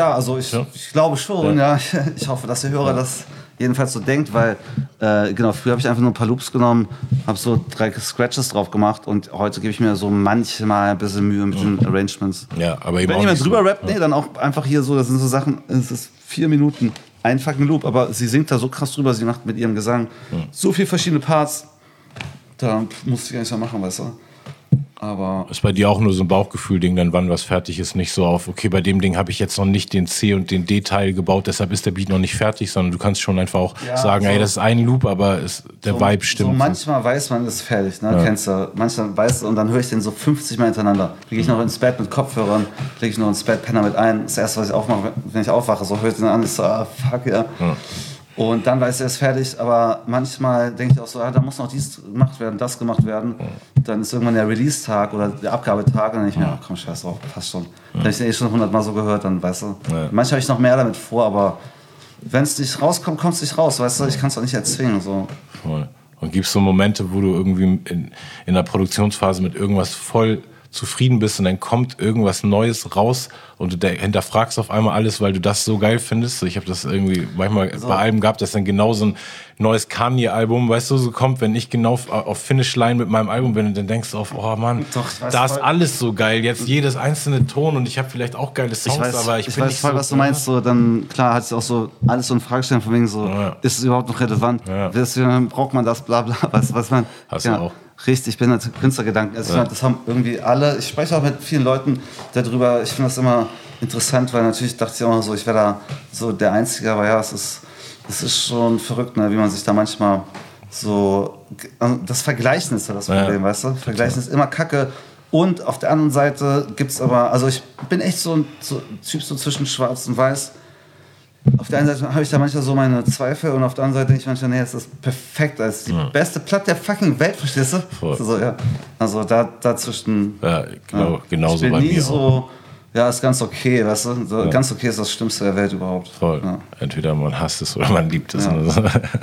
ich glaube schon, ja. Ich hoffe, dass der Hörer das jedenfalls so denkt, weil früher habe ich einfach nur ein paar Loops genommen, habe so 3 Scratches drauf gemacht und heute gebe ich mir so manchmal ein bisschen Mühe mit den Arrangements. Ja, aber eben wenn jemand drüber rappt, dann auch einfach hier so, das sind so Sachen, es ist 4 Minuten, ein fucking Loop, aber sie singt da so krass drüber, sie macht mit ihrem Gesang so viele verschiedene Parts, da musste ich gar nicht mehr machen, weißt du. Aber ist bei dir auch nur so ein Bauchgefühl-Ding, dann wann was fertig ist, nicht so auf, okay, bei dem Ding habe ich jetzt noch nicht den C und den D-Teil gebaut, deshalb ist der Beat noch nicht fertig, sondern du kannst schon einfach auch sagen, ey, das ist ein Loop, aber der Vibe stimmt. So manchmal weiß man, es ist fertig, ne? Kennst du, manchmal weißt du, und dann höre ich den so 50 Mal hintereinander. Lege ich noch ins Bett mit Kopfhörern, lege ich noch ins Bett, Penner mit ein. Das erste, was ich aufmache, wenn ich aufwache, so höre ich den an, ich so, fuck, ja. Und dann weiß er, es ist fertig, aber manchmal denke ich auch so, da muss noch dies gemacht werden, das gemacht werden. Dann ist irgendwann der Release-Tag oder der Abgabetag und dann denke ich mir, komm, scheiß drauf, passt schon. Dann habe ich den schon 100 Mal so gehört, dann weißt du. Ja. Manchmal habe ich noch mehr damit vor, aber wenn es nicht rauskommt, kommt es nicht raus, weißt du, ich kann es auch nicht erzwingen. So. Voll. Und gibt es so Momente, wo du irgendwie in der Produktionsphase mit irgendwas voll zufrieden bist und dann kommt irgendwas Neues raus und du hinterfragst auf einmal alles, weil du das so geil findest. Ich habe das irgendwie manchmal bei Alben gehabt, dass dann genau so ein neues Kanye-Album, weißt du, so kommt, wenn ich genau auf Finish Line mit meinem Album bin und dann denkst du auf, oh Mann, da ist alles so geil, jetzt jedes einzelne Ton und ich habe vielleicht auch geile Songs, aber ich bin nicht voll, so, was du meinst, so, dann, klar, hat es auch so alles so in Frage stellen, von wegen so, ist es überhaupt noch relevant? Braucht man das, bla bla, was man... Hast du auch. Richtig, ich bin halt Künstlergedanken. Also das haben irgendwie alle, ich spreche auch mit vielen Leuten darüber, ich finde das immer interessant, weil natürlich dachte ich auch so, ich wäre da so der Einzige, aber ja, es ist schon verrückt, ne, wie man sich da manchmal so, das Vergleichen ist ja das Problem, weißt du? Vergleichen ist immer Kacke und auf der anderen Seite gibt es aber, also ich bin echt so ein Typ so zwischen schwarz und weiß. Auf der einen Seite habe ich da manchmal so meine Zweifel und auf der anderen Seite denke ich manchmal, nee, das ist perfekt, das ist die beste Platte der fucking Welt, verstehst du? Voll. Also dazwischen. Ja, genauso ich bin bei nie mir so, auch. Ja, ist ganz okay, weißt du? So, ganz okay ist das Schlimmste der Welt überhaupt. Voll. Ja. Entweder man hasst es oder man liebt es. Ja. Oder so.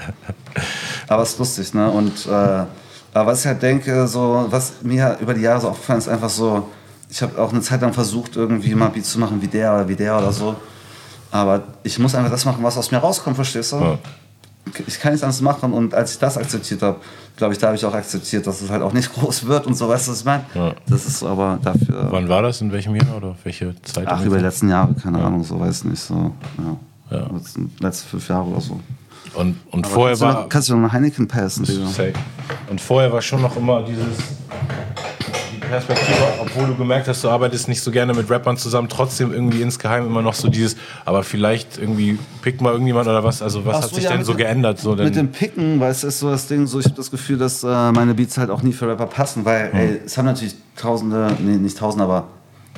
Aber es ist lustig, ne? Und aber was ich halt denke, so, was mir über die Jahre so aufgefallen ist, einfach so, ich habe auch eine Zeit lang versucht, irgendwie mal Beats zu machen wie der oder so. Aber ich muss einfach das machen, was aus mir rauskommt, verstehst du? Ja. Ich kann nichts anderes machen und als ich das akzeptiert habe, glaube ich, da habe ich auch akzeptiert, dass es halt auch nicht groß wird und so, weißt du, was ich meine? Ja. Das ist so, aber dafür... Wann war das? In welchem Jahr oder welche Zeit? Ach, über die letzten Jahre, keine Ahnung, so, weiß nicht, so, ja. Letzte 5 Jahre oder so. Und vorher kannst du noch eine Heineken passen, Digga. Und vorher war schon noch immer die Perspektive, obwohl du gemerkt hast, du arbeitest nicht so gerne mit Rappern zusammen, trotzdem irgendwie insgeheim immer noch so dieses, aber vielleicht irgendwie pickt mal irgendjemand oder was, also was hat sich denn so geändert? So mit dem Picken, weil es ist so das Ding, so ich habe das Gefühl, dass meine Beats halt auch nie für Rapper passen, weil es haben natürlich nicht Tausende, aber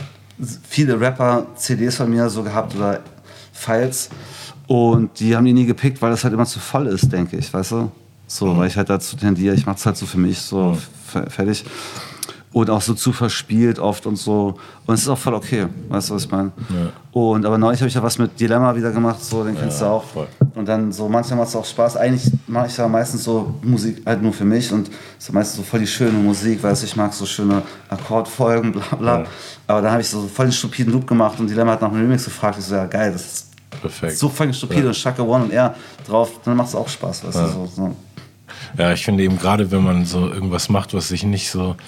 viele Rapper CDs von mir so gehabt oder Files und die haben die nie gepickt, weil das halt immer zu voll ist, denke ich, weißt du? So, weil ich halt dazu tendiere, ich mach's halt so für mich, so fertig. Und auch so zu verspielt oft und so. Und es ist auch voll okay, weißt du, was ich meine? Ja. Aber neulich habe ich ja was mit Dilemma wieder gemacht, so, den kennst du auch. Voll. Und dann so, manchmal macht es auch Spaß. Eigentlich mache ich ja meistens so Musik halt nur für mich und so meistens so voll die schöne Musik, weißt du, ich mag so schöne Akkordfolgen, bla bla. Ja. Aber dann habe ich so voll den stupiden Loop gemacht und Dilemma hat nach einem Remix gefragt. Ich so, ja geil, das ist perfekt. So voll stupide und Shaka One und er drauf, dann macht es auch Spaß, weißt du, so. Ja, ich finde eben gerade, wenn man so irgendwas macht, was sich nicht so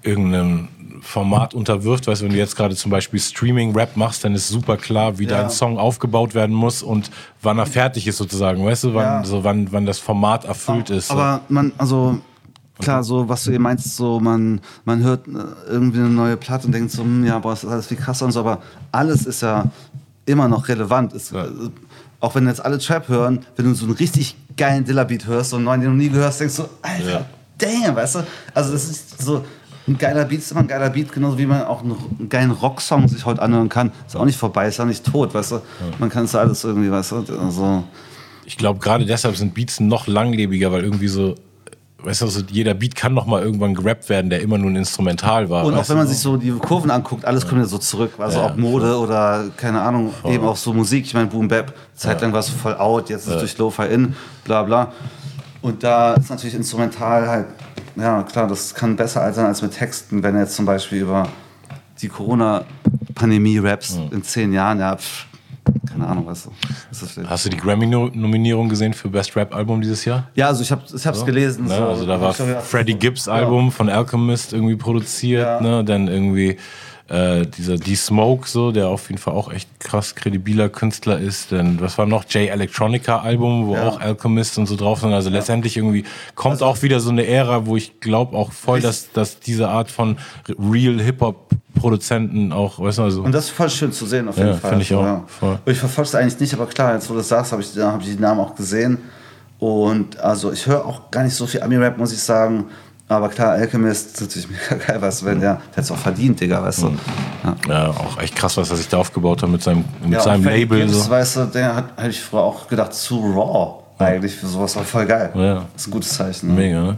irgendeinem Format unterwirft, weißt du, wenn du jetzt gerade zum Beispiel Streaming-Rap machst, dann ist super klar, wie dein Song aufgebaut werden muss und wann er fertig ist sozusagen, weißt du, wann das Format erfüllt ist. Aber klar, so was du eben meinst, so man hört irgendwie eine neue Platte und denkt so, ja, boah, das ist alles viel krasser und so, aber alles ist ja immer noch relevant. Auch wenn jetzt alle Trap hören, wenn du so einen richtig geilen Dilla-Beat hörst, so einen neuen, den du nie gehört hast, denkst du, Alter, damn, weißt du? Also das ist so, ein geiler Beat ist immer ein geiler Beat, genauso wie man auch einen geilen Rocksong sich heute anhören kann. Ist auch nicht vorbei, ist auch nicht tot, weißt du? Man kann es alles irgendwie, weißt du? Also ich glaube, gerade deshalb sind Beats noch langlebiger, weil irgendwie so, weißt du, jeder Beat kann noch mal irgendwann gerappt werden, der immer nur ein Instrumental war. Und auch wenn man sich so die Kurven anguckt, alles kommt ja so zurück. Also ob Mode oder, keine Ahnung, eben auch so Musik. Ich meine, Boom Bap, zeitlang war es voll out, jetzt ist es durch Lo-Fi in, bla bla. Und da ist natürlich instrumental halt, ja klar, das kann besser sein als mit Texten, wenn er jetzt zum Beispiel über die Corona-Pandemie raps in 10 Jahren, keine Ahnung, weißt du. Hast du die Grammy-Nominierung gesehen für Best Rap-Album dieses Jahr? Ja, also ich hab's gelesen. Ne? So. Also da war Freddie Gibbs Album von Alchemist irgendwie produziert, ne? Dann irgendwie dieser D-Smoke, so, der auf jeden Fall auch echt krass kredibiler Künstler ist. Denn was war noch? Jay Electronica Album, wo auch Alchemist und so drauf sind. Also letztendlich irgendwie kommt auch wieder so eine Ära, wo ich glaube auch voll, dass diese Art von Real Hip-Hop-Produzenten auch, weißt du, also. Und das ist voll schön zu sehen, auf jeden Fall. Finde ich auch. Ja. Voll. Ich verfolge es eigentlich nicht, aber klar, jetzt wo du das sagst, habe ich die Namen auch gesehen. Und also ich höre auch gar nicht so viel Ami-Rap, muss ich sagen. Aber klar, Alchemist ist natürlich mega geil, weißt du, wenn der hat es auch verdient, Digga, weißt du. Ja, auch echt krass, was er sich da aufgebaut hat mit seinem Label. Gibbs, so. Weißt du, der hätte ich früher auch gedacht, zu raw eigentlich für sowas, war voll geil. Ja. Das ist ein gutes Zeichen. Ne? Mega, ne?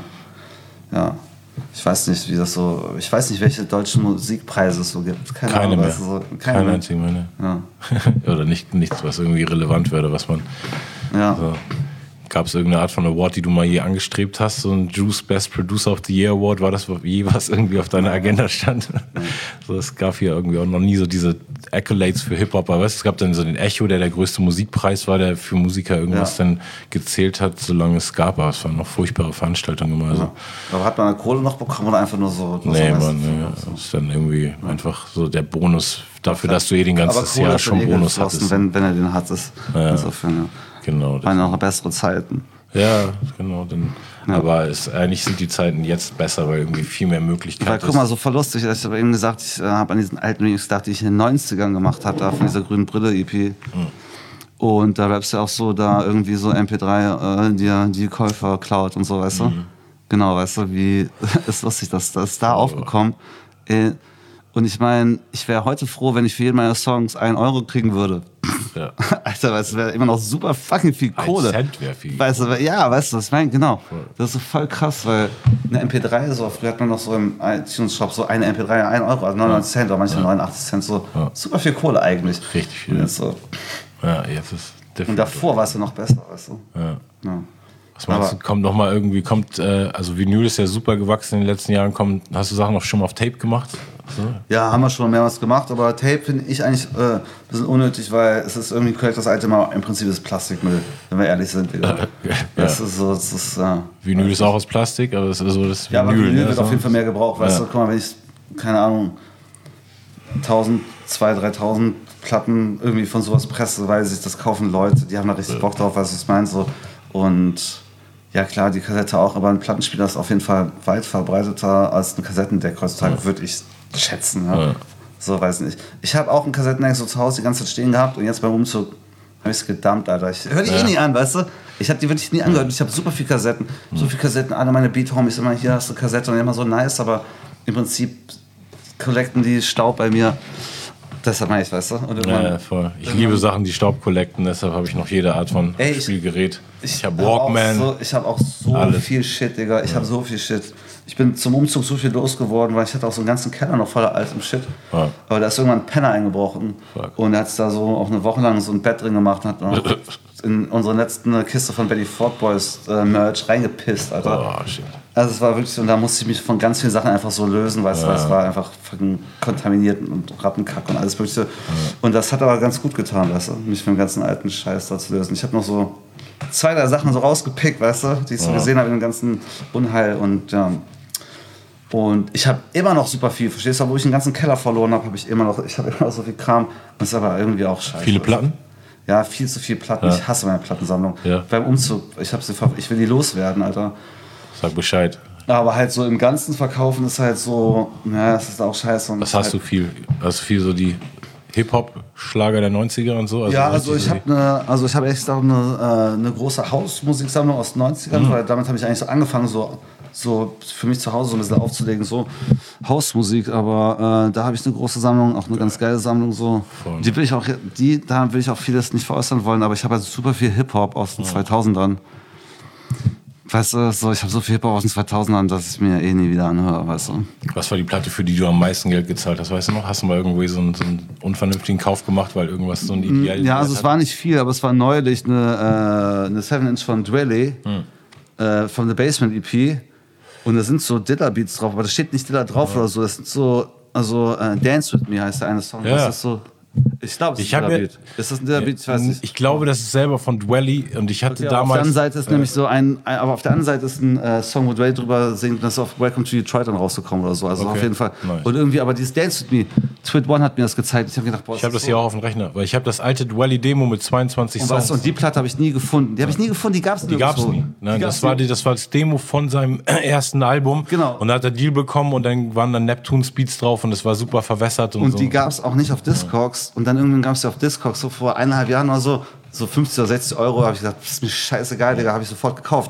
Ja. Ich weiß nicht, welche deutschen Musikpreise es so gibt. Keine Ahnung, mehr. Weißt du, so, Kein einziger mehr, ne? Ja. Oder nichts, was irgendwie relevant wäre, was man. Ja. So. Gab es irgendeine Art von Award, die du mal je angestrebt hast? So ein Juice Best Producer of the Year Award, war das je was irgendwie auf deiner Agenda stand? So, es gab hier irgendwie auch noch nie so diese Accolades für Hip-Hop, aber es gab dann so den Echo, der größte Musikpreis war, der für Musiker irgendwas dann gezählt hat, solange es gab, aber es waren noch furchtbare Veranstaltungen immer. Also. Aber hat man eine Kohle noch bekommen oder einfach nur so? Nee, man, das ist dann irgendwie einfach so der Bonus dafür, dass du den ganzen Jahr schon Bonus hattest. Wenn er den hat, ist insofern, Genau. waren noch bessere Zeiten. Ja, genau. Aber eigentlich sind die Zeiten jetzt besser, weil irgendwie viel mehr Möglichkeiten. Weil, guck mal, so voll lustig. Ich habe eben gesagt, ich habe an diesen alten Remix gedacht, die ich in den 90ern gemacht habe, da von dieser grünen Brille-EP. Und da rappst du auch so, da irgendwie so MP3 dir die Käufer klaut und so, weißt du? Genau, weißt du, wie ist lustig, das ist da aufgekommen. Und ich meine, ich wäre heute froh, wenn ich für jeden meiner Songs 1 Euro kriegen würde. Ja. Alter, weißt du, wäre immer noch super fucking viel Kohle. 1 Cent wäre viel. Weißt du, ja, weißt du, was ich meine? Genau. Das ist so voll krass, weil eine MP3, so früher hat man noch so im iTunes-Shop so eine MP3, 1 Euro, also 99 Cent oder manchmal 89 Cent, so super viel Kohle eigentlich. Richtig viel. Jetzt so. Ja, jetzt ist definitiv. Und davor war es ja noch besser, weißt du. Ja. Was meinst du, kommt noch mal irgendwie, also Vinyl ist ja super gewachsen in den letzten Jahren, hast du Sachen noch schon mal auf Tape gemacht? So? Ja, haben wir schon mehrmals gemacht, aber Tape finde ich eigentlich ein bisschen unnötig, weil es ist irgendwie korrekt, das Item, aber im Prinzip ist Plastikmüll, wenn wir ehrlich sind. Das ist so, Vinyl ist auch aus Plastik, aber es ist so das Vinyl. Ja, aber Vinyl wird auf jeden Fall mehr gebraucht, weißt du, guck mal, wenn ich, keine Ahnung, 1000, 2000, 3000 Platten irgendwie von sowas presse, weil sich das kaufen Leute, die haben da richtig Bock drauf, weißt du, was ich meine, so. Und ja klar, die Kassette auch, aber ein Plattenspieler ist auf jeden Fall weit verbreiteter als ein Kassettendeck heutzutage, würde ich schätzen. Ja. So, weiß nicht. Ich habe auch ein Kassettendeck so zu Hause die ganze Zeit stehen gehabt und jetzt beim Umzug habe ich es gedumpt, Alter. Ich höre die nie an, weißt du? Ich habe die wirklich nie angehört. Ich habe super viele Kassetten. Alle meine Beat-Homies immer, hier hast du Kassette und immer so nice, aber im Prinzip collecten die Staub bei mir. Deshalb meine ich, weißt du? Und ja, voll. Ich liebe Sachen, die Staub collecten, deshalb habe ich noch jede Art von Spielgerät. Ich habe Walkman. Ich habe auch so viel Shit, Digga. Ich habe so viel Shit. Ich bin zum Umzug so viel losgeworden, weil ich hatte auch so einen ganzen Keller noch voller altem Shit. Ja. Aber da ist irgendwann ein Penner eingebrochen. Und er hat da so auch eine Woche lang so ein Bett drin gemacht und hat in unsere letzte Kiste von Betty Ford Boys Merch reingepisst, Alter. Oh, shit. Also es war wirklich so, und da musste ich mich von ganz vielen Sachen einfach so lösen, weil es war einfach fucking kontaminiert und Rattenkack und alles Mögliche. Und das hat aber ganz gut getan, weißt du, mich von dem ganzen alten Scheiß da zu lösen. Ich habe noch so 2, 3 Sachen so rausgepickt, weißt du, die ich so gesehen habe in dem ganzen Unheil und ja. Und ich habe immer noch super viel, verstehst du? Wo ich den ganzen Keller verloren habe, ich habe immer noch so viel Kram. Das ist aber irgendwie auch scheiße. Viele Platten? Ja, viel zu viel Platten. Ich hasse meine Plattensammlung. Ja. Beim Umzug, ich will die loswerden, Alter. Sag Bescheid. Aber halt so im Ganzen verkaufen ist halt so, ja, das ist auch scheiße. Und was hast du viel? Hast du viel so die Hip-Hop-Schlager der 90er und so? Also ja, also ich habe echt auch eine große Hausmusiksammlung aus den 90ern, weil damit habe ich eigentlich so angefangen, so für mich zu Hause so ein bisschen aufzulegen, so Hausmusik, aber da habe ich eine große Sammlung, auch eine ganz geile Sammlung, so. Da will ich auch vieles nicht veräußern wollen, aber ich habe halt super viel Hip-Hop aus den 2000ern. Weißt du, so, ich habe so viel Hip-Hop aus den 2000ern, dass ich mir nie wieder anhöre, weißt du. Was war die Platte, für die du am meisten Geld gezahlt hast, weißt du noch? Hast du mal irgendwie so einen unvernünftigen Kauf gemacht, weil irgendwas so ein Ideal ja, also es war nicht viel, aber es war neulich eine 7-Inch von Dwelly, von The Basement EP. Und da sind so Dilla-Beats drauf, aber da steht nicht Dilla drauf oder so. Das sind so, Dance With Me heißt der eine Song. Ja. Das ist so, ich glaube, es ist ein Dilla-Beat. Ist das ein Dilla-Beat? Ich weiß nicht. Ich glaube, das ist selber von Dwelly und ich hatte damals... Auf der anderen Seite ist nämlich so aber auf der anderen Seite ist ein Song, wo Dwelly drüber singt, das ist auf Welcome to Detroit dann rausgekommen oder so. Also auf jeden Fall. Nice. Und irgendwie, aber dieses Dance With Me, Twit One hat mir das gezeigt. Ich habe gedacht, boah, ich habe das hier auch auf dem Rechner, weil ich habe das alte Dwelly-Demo mit 22 Songs. Und die Platte habe ich nie gefunden. Die habe ich nie gefunden, die gab es nie. Nein, das war das Demo von seinem ersten Album. Genau. Und da hat er Deal bekommen und dann waren dann Neptunes Beats drauf und es war super verwässert und so. Und die gab es auch nicht auf Discogs. Und dann irgendwann gab es auf Discogs so vor 1,5 Jahren oder so 50 oder 60 Euro, habe ich gesagt, das ist mir scheißegal, Digga, habe ich sofort gekauft.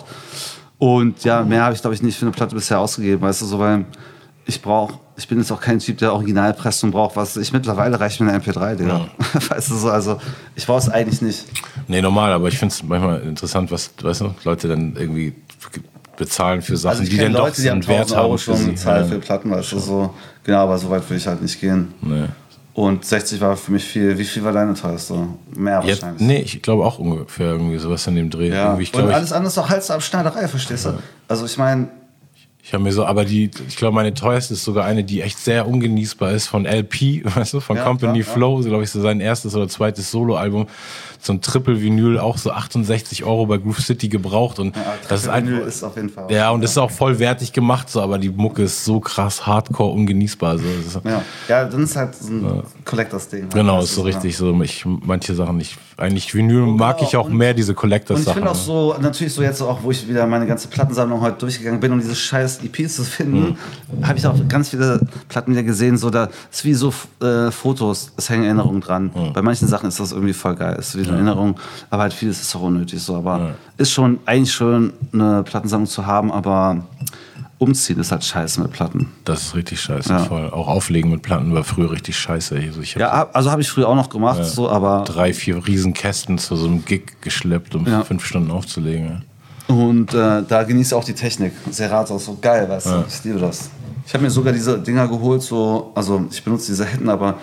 Und ja, mehr habe ich, glaube ich, nicht für eine Platte bisher ausgegeben, weißt du, so, weil ich bin jetzt auch kein Typ, der Originalpressung braucht, mittlerweile reicht mir eine MP3, Digga. Ja. Weißt du, so, also ich brauche es eigentlich nicht. Nee, normal, aber ich finde es manchmal interessant, was, weißt du, Leute dann irgendwie bezahlen für Sachen, also die dann Leute, doch so einen Wert haben für sie. Bezahlt für Platten, weißt du, so. Genau, aber so weit will ich halt nicht gehen. Nee. Und 60 war für mich viel. Wie viel war deine teuerste? Mehr wahrscheinlich. Nee, ich glaube auch ungefähr irgendwie sowas in dem Dreh. Ja. Und alles andere ist doch Hals ab Schneiderei, verstehst du? Ja. Also ich meine... Ich habe mir so, aber ich glaube, meine teuerste ist sogar eine, die echt sehr ungenießbar ist, von LP, weißt du, von Company Flow, so glaube ich, so sein erstes oder zweites Soloalbum, so ein Triple-Vinyl, auch so 68 Euro bei Groove City gebraucht und das ist einfach, ist auf jeden Fall. Ja, und ist auch vollwertig gemacht, so, aber die Mucke ist so krass hardcore ungenießbar, so. Ja, dann ist halt so ein Collectors-Ding. Genau, ist so richtig so, manche Sachen nicht. Eigentlich Vinyl mag ich auch mehr diese Collectors-Sachen. Und ich finde auch so, natürlich so jetzt auch, wo ich wieder meine ganze Plattensammlung heute durchgegangen bin, um diese scheiß EPs zu finden, habe ich auch ganz viele Platten wieder gesehen, so da ist wie so Fotos, es hängen Erinnerungen dran. Bei manchen Sachen ist das irgendwie voll geil, ist wie eine Erinnerung, aber halt vieles ist auch unnötig so, aber ist eigentlich schon eine Plattensammlung zu haben, aber umziehen ist halt scheiße mit Platten. Das ist richtig scheiße, voll. Auch auflegen mit Platten war früher richtig scheiße. Also habe ich früher auch noch gemacht, so, aber 3, 4 Riesenkästen zu so einem Gig geschleppt, um 5 Stunden aufzulegen. Und da genieße ich auch die Technik. Serato ist so geil, weißt du, ich liebe das. Ich habe mir sogar diese Dinger geholt, so, also ich benutze diese Hetten, aber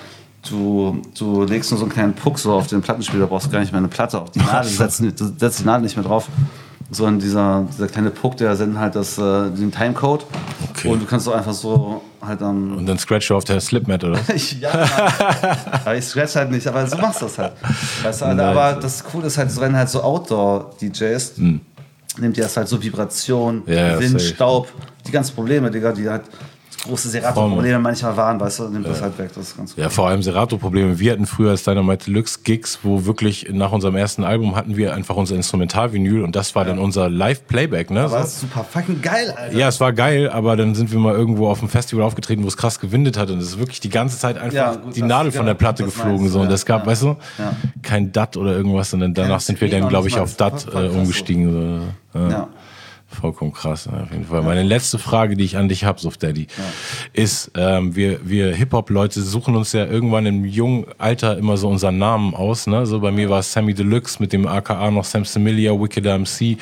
du legst nur so einen kleinen Puck so auf den Plattenspieler, brauchst gar nicht mehr eine Platte auf die Nadel, du setzt die Nadel nicht mehr drauf. Sondern dieser kleine Puck, der sendet halt den Timecode. Okay. Und du kannst so einfach so halt am... Und dann scratchst du auf der Slipmat, oder? Ja, aber ich scratch halt nicht, aber so machst du das halt. Weißt du, aber das Coole ist halt, so, wenn halt so Outdoor-DJs, nimmt dir das halt so Vibration, Wind, Staub, die ganzen Probleme, Digga, die halt große Serato-Probleme manchmal waren, weißt du, nimmt das halt weg, das ist ganz gut. Ja, vor allem Serato-Probleme. Wir hatten früher als Dynamite Deluxe Gigs, wo wirklich nach unserem ersten Album hatten wir einfach unser Instrumental-Vinyl und das war dann unser Live-Playback, ne? Aber das ist super fucking geil, Alter. Ja, es war geil, aber dann sind wir mal irgendwo auf einem Festival aufgetreten, wo es krass gewindet hat und es ist wirklich die ganze Zeit einfach die Nadel von der Platte geflogen, so. Und es gab, weißt du, kein DAT oder irgendwas und dann danach sind wir dann, glaube ich, auf DAT umgestiegen. Ja. Vollkommen krass, auf jeden Fall. Meine letzte Frage, die ich an dich habe, Suf Daddy, ist, wir Hip-Hop-Leute suchen uns ja irgendwann im jungen Alter immer so unseren Namen aus, ne? So bei mir war es Sammy Deluxe, mit dem AKA noch Sam Similia, Wicked MC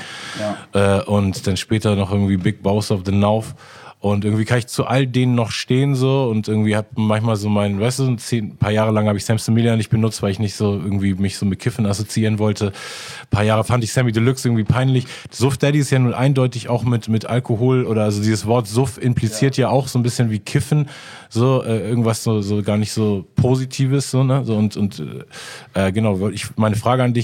und dann später noch irgendwie Big Boss of the North. Und irgendwie kann ich zu all denen noch stehen so und irgendwie hab manchmal so weißt du, ein paar Jahre lang habe ich Sam Similia nicht benutzt, weil ich nicht so irgendwie mich so mit Kiffen assoziieren wollte. Ein paar Jahre fand ich Sammy Deluxe irgendwie peinlich. Suff Daddy ist ja nun eindeutig auch mit Alkohol oder also dieses Wort Suff impliziert ja auch so ein bisschen wie Kiffen, so irgendwas so gar nicht so Positives so, ne? So und genau, meine Frage an dich ist,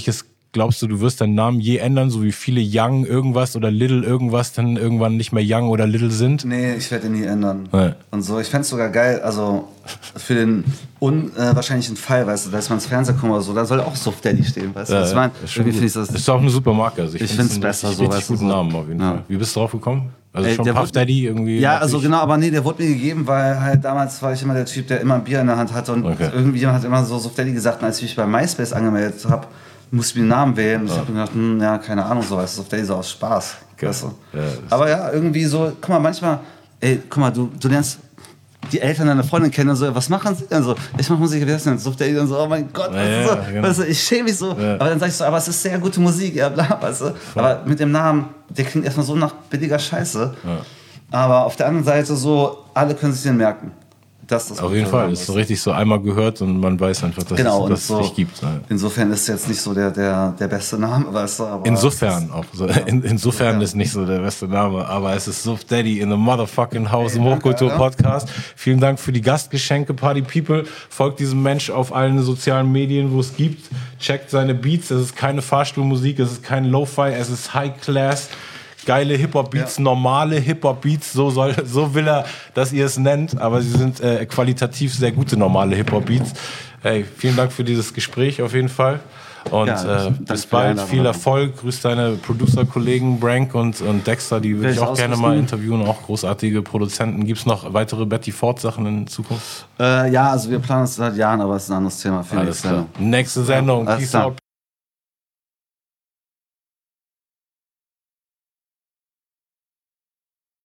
glaubst du wirst deinen Namen je ändern, so wie viele Young irgendwas oder Little irgendwas dann irgendwann nicht mehr Young oder Little sind? Nee, ich werde ihn nie ändern. Nee. Und so, ich fände es sogar geil, also für den unwahrscheinlichen Fall, weißt du, dass man ins Fernsehen kommt oder so, da soll auch Soft Daddy stehen, weißt du? Ja, was ich meine? Irgendwie finde ich das ist auch eine super Marke. Also ich finde es besser so. Richtig guten Namen auf jeden Fall. Wie bist du drauf gekommen? Also schon Puff Daddy irgendwie? Ja, also genau, aber nee, der wurde mir gegeben, weil halt damals war ich immer der Typ, der immer ein Bier in der Hand hatte und irgendwie jemand hat immer so Soft Daddy gesagt, und als ich mich bei MySpace angemeldet habe, musste ich mir den Namen wählen. Und ich habe mir gedacht, ja, keine Ahnung, so weißt du, Soft Daddy so aus Spaß. Weißt du? Ja, aber ja, irgendwie so, guck mal, manchmal, guck mal, du lernst die Eltern deiner Freundin kennen und so, was machen sie denn so? Ich mache Musik, wie das denn? Soft Daddy und so, oh mein Gott, weißt du, genau. Weißt du, ich schäme mich so. Ja. Aber dann sag ich so, aber es ist sehr gute Musik, ja, bla, weißt du. Aber mit dem Namen, der klingt erstmal so nach billiger Scheiße. Ja. Aber auf der anderen Seite so, alle können sich den merken. Das auf jeden Fall, das ist so richtig so einmal gehört und man weiß einfach, dass es so nicht gibt. Ne? Insofern ist es jetzt nicht so der beste Name, weißt du. Aber insofern auch. So. Insofern ist nicht so der beste Name, aber es ist Soft Daddy in the motherfucking house im Hochkultur-Podcast. Vielen Dank für die Gastgeschenke, Party People. Folgt diesem Mensch auf allen sozialen Medien, wo es gibt. Checkt seine Beats, es ist keine Fahrstuhlmusik, es ist kein Lo-Fi, es ist High Class. Geile Hip-Hop-Beats, normale Hip-Hop-Beats, so will er, dass ihr es nennt, aber sie sind qualitativ sehr gute normale Hip-Hop-Beats. Hey, vielen Dank für dieses Gespräch auf jeden Fall und bis bald, viel Erfolg, grüß deine Producer-Kollegen Brank und Dexter, die würde ich auch gerne mal interviewen, auch großartige Produzenten. Gibt es noch weitere Betty Ford-Sachen in Zukunft? Ja, also wir planen es seit Jahren, aber es ist ein anderes Thema. Nächste Sendung, Peace out.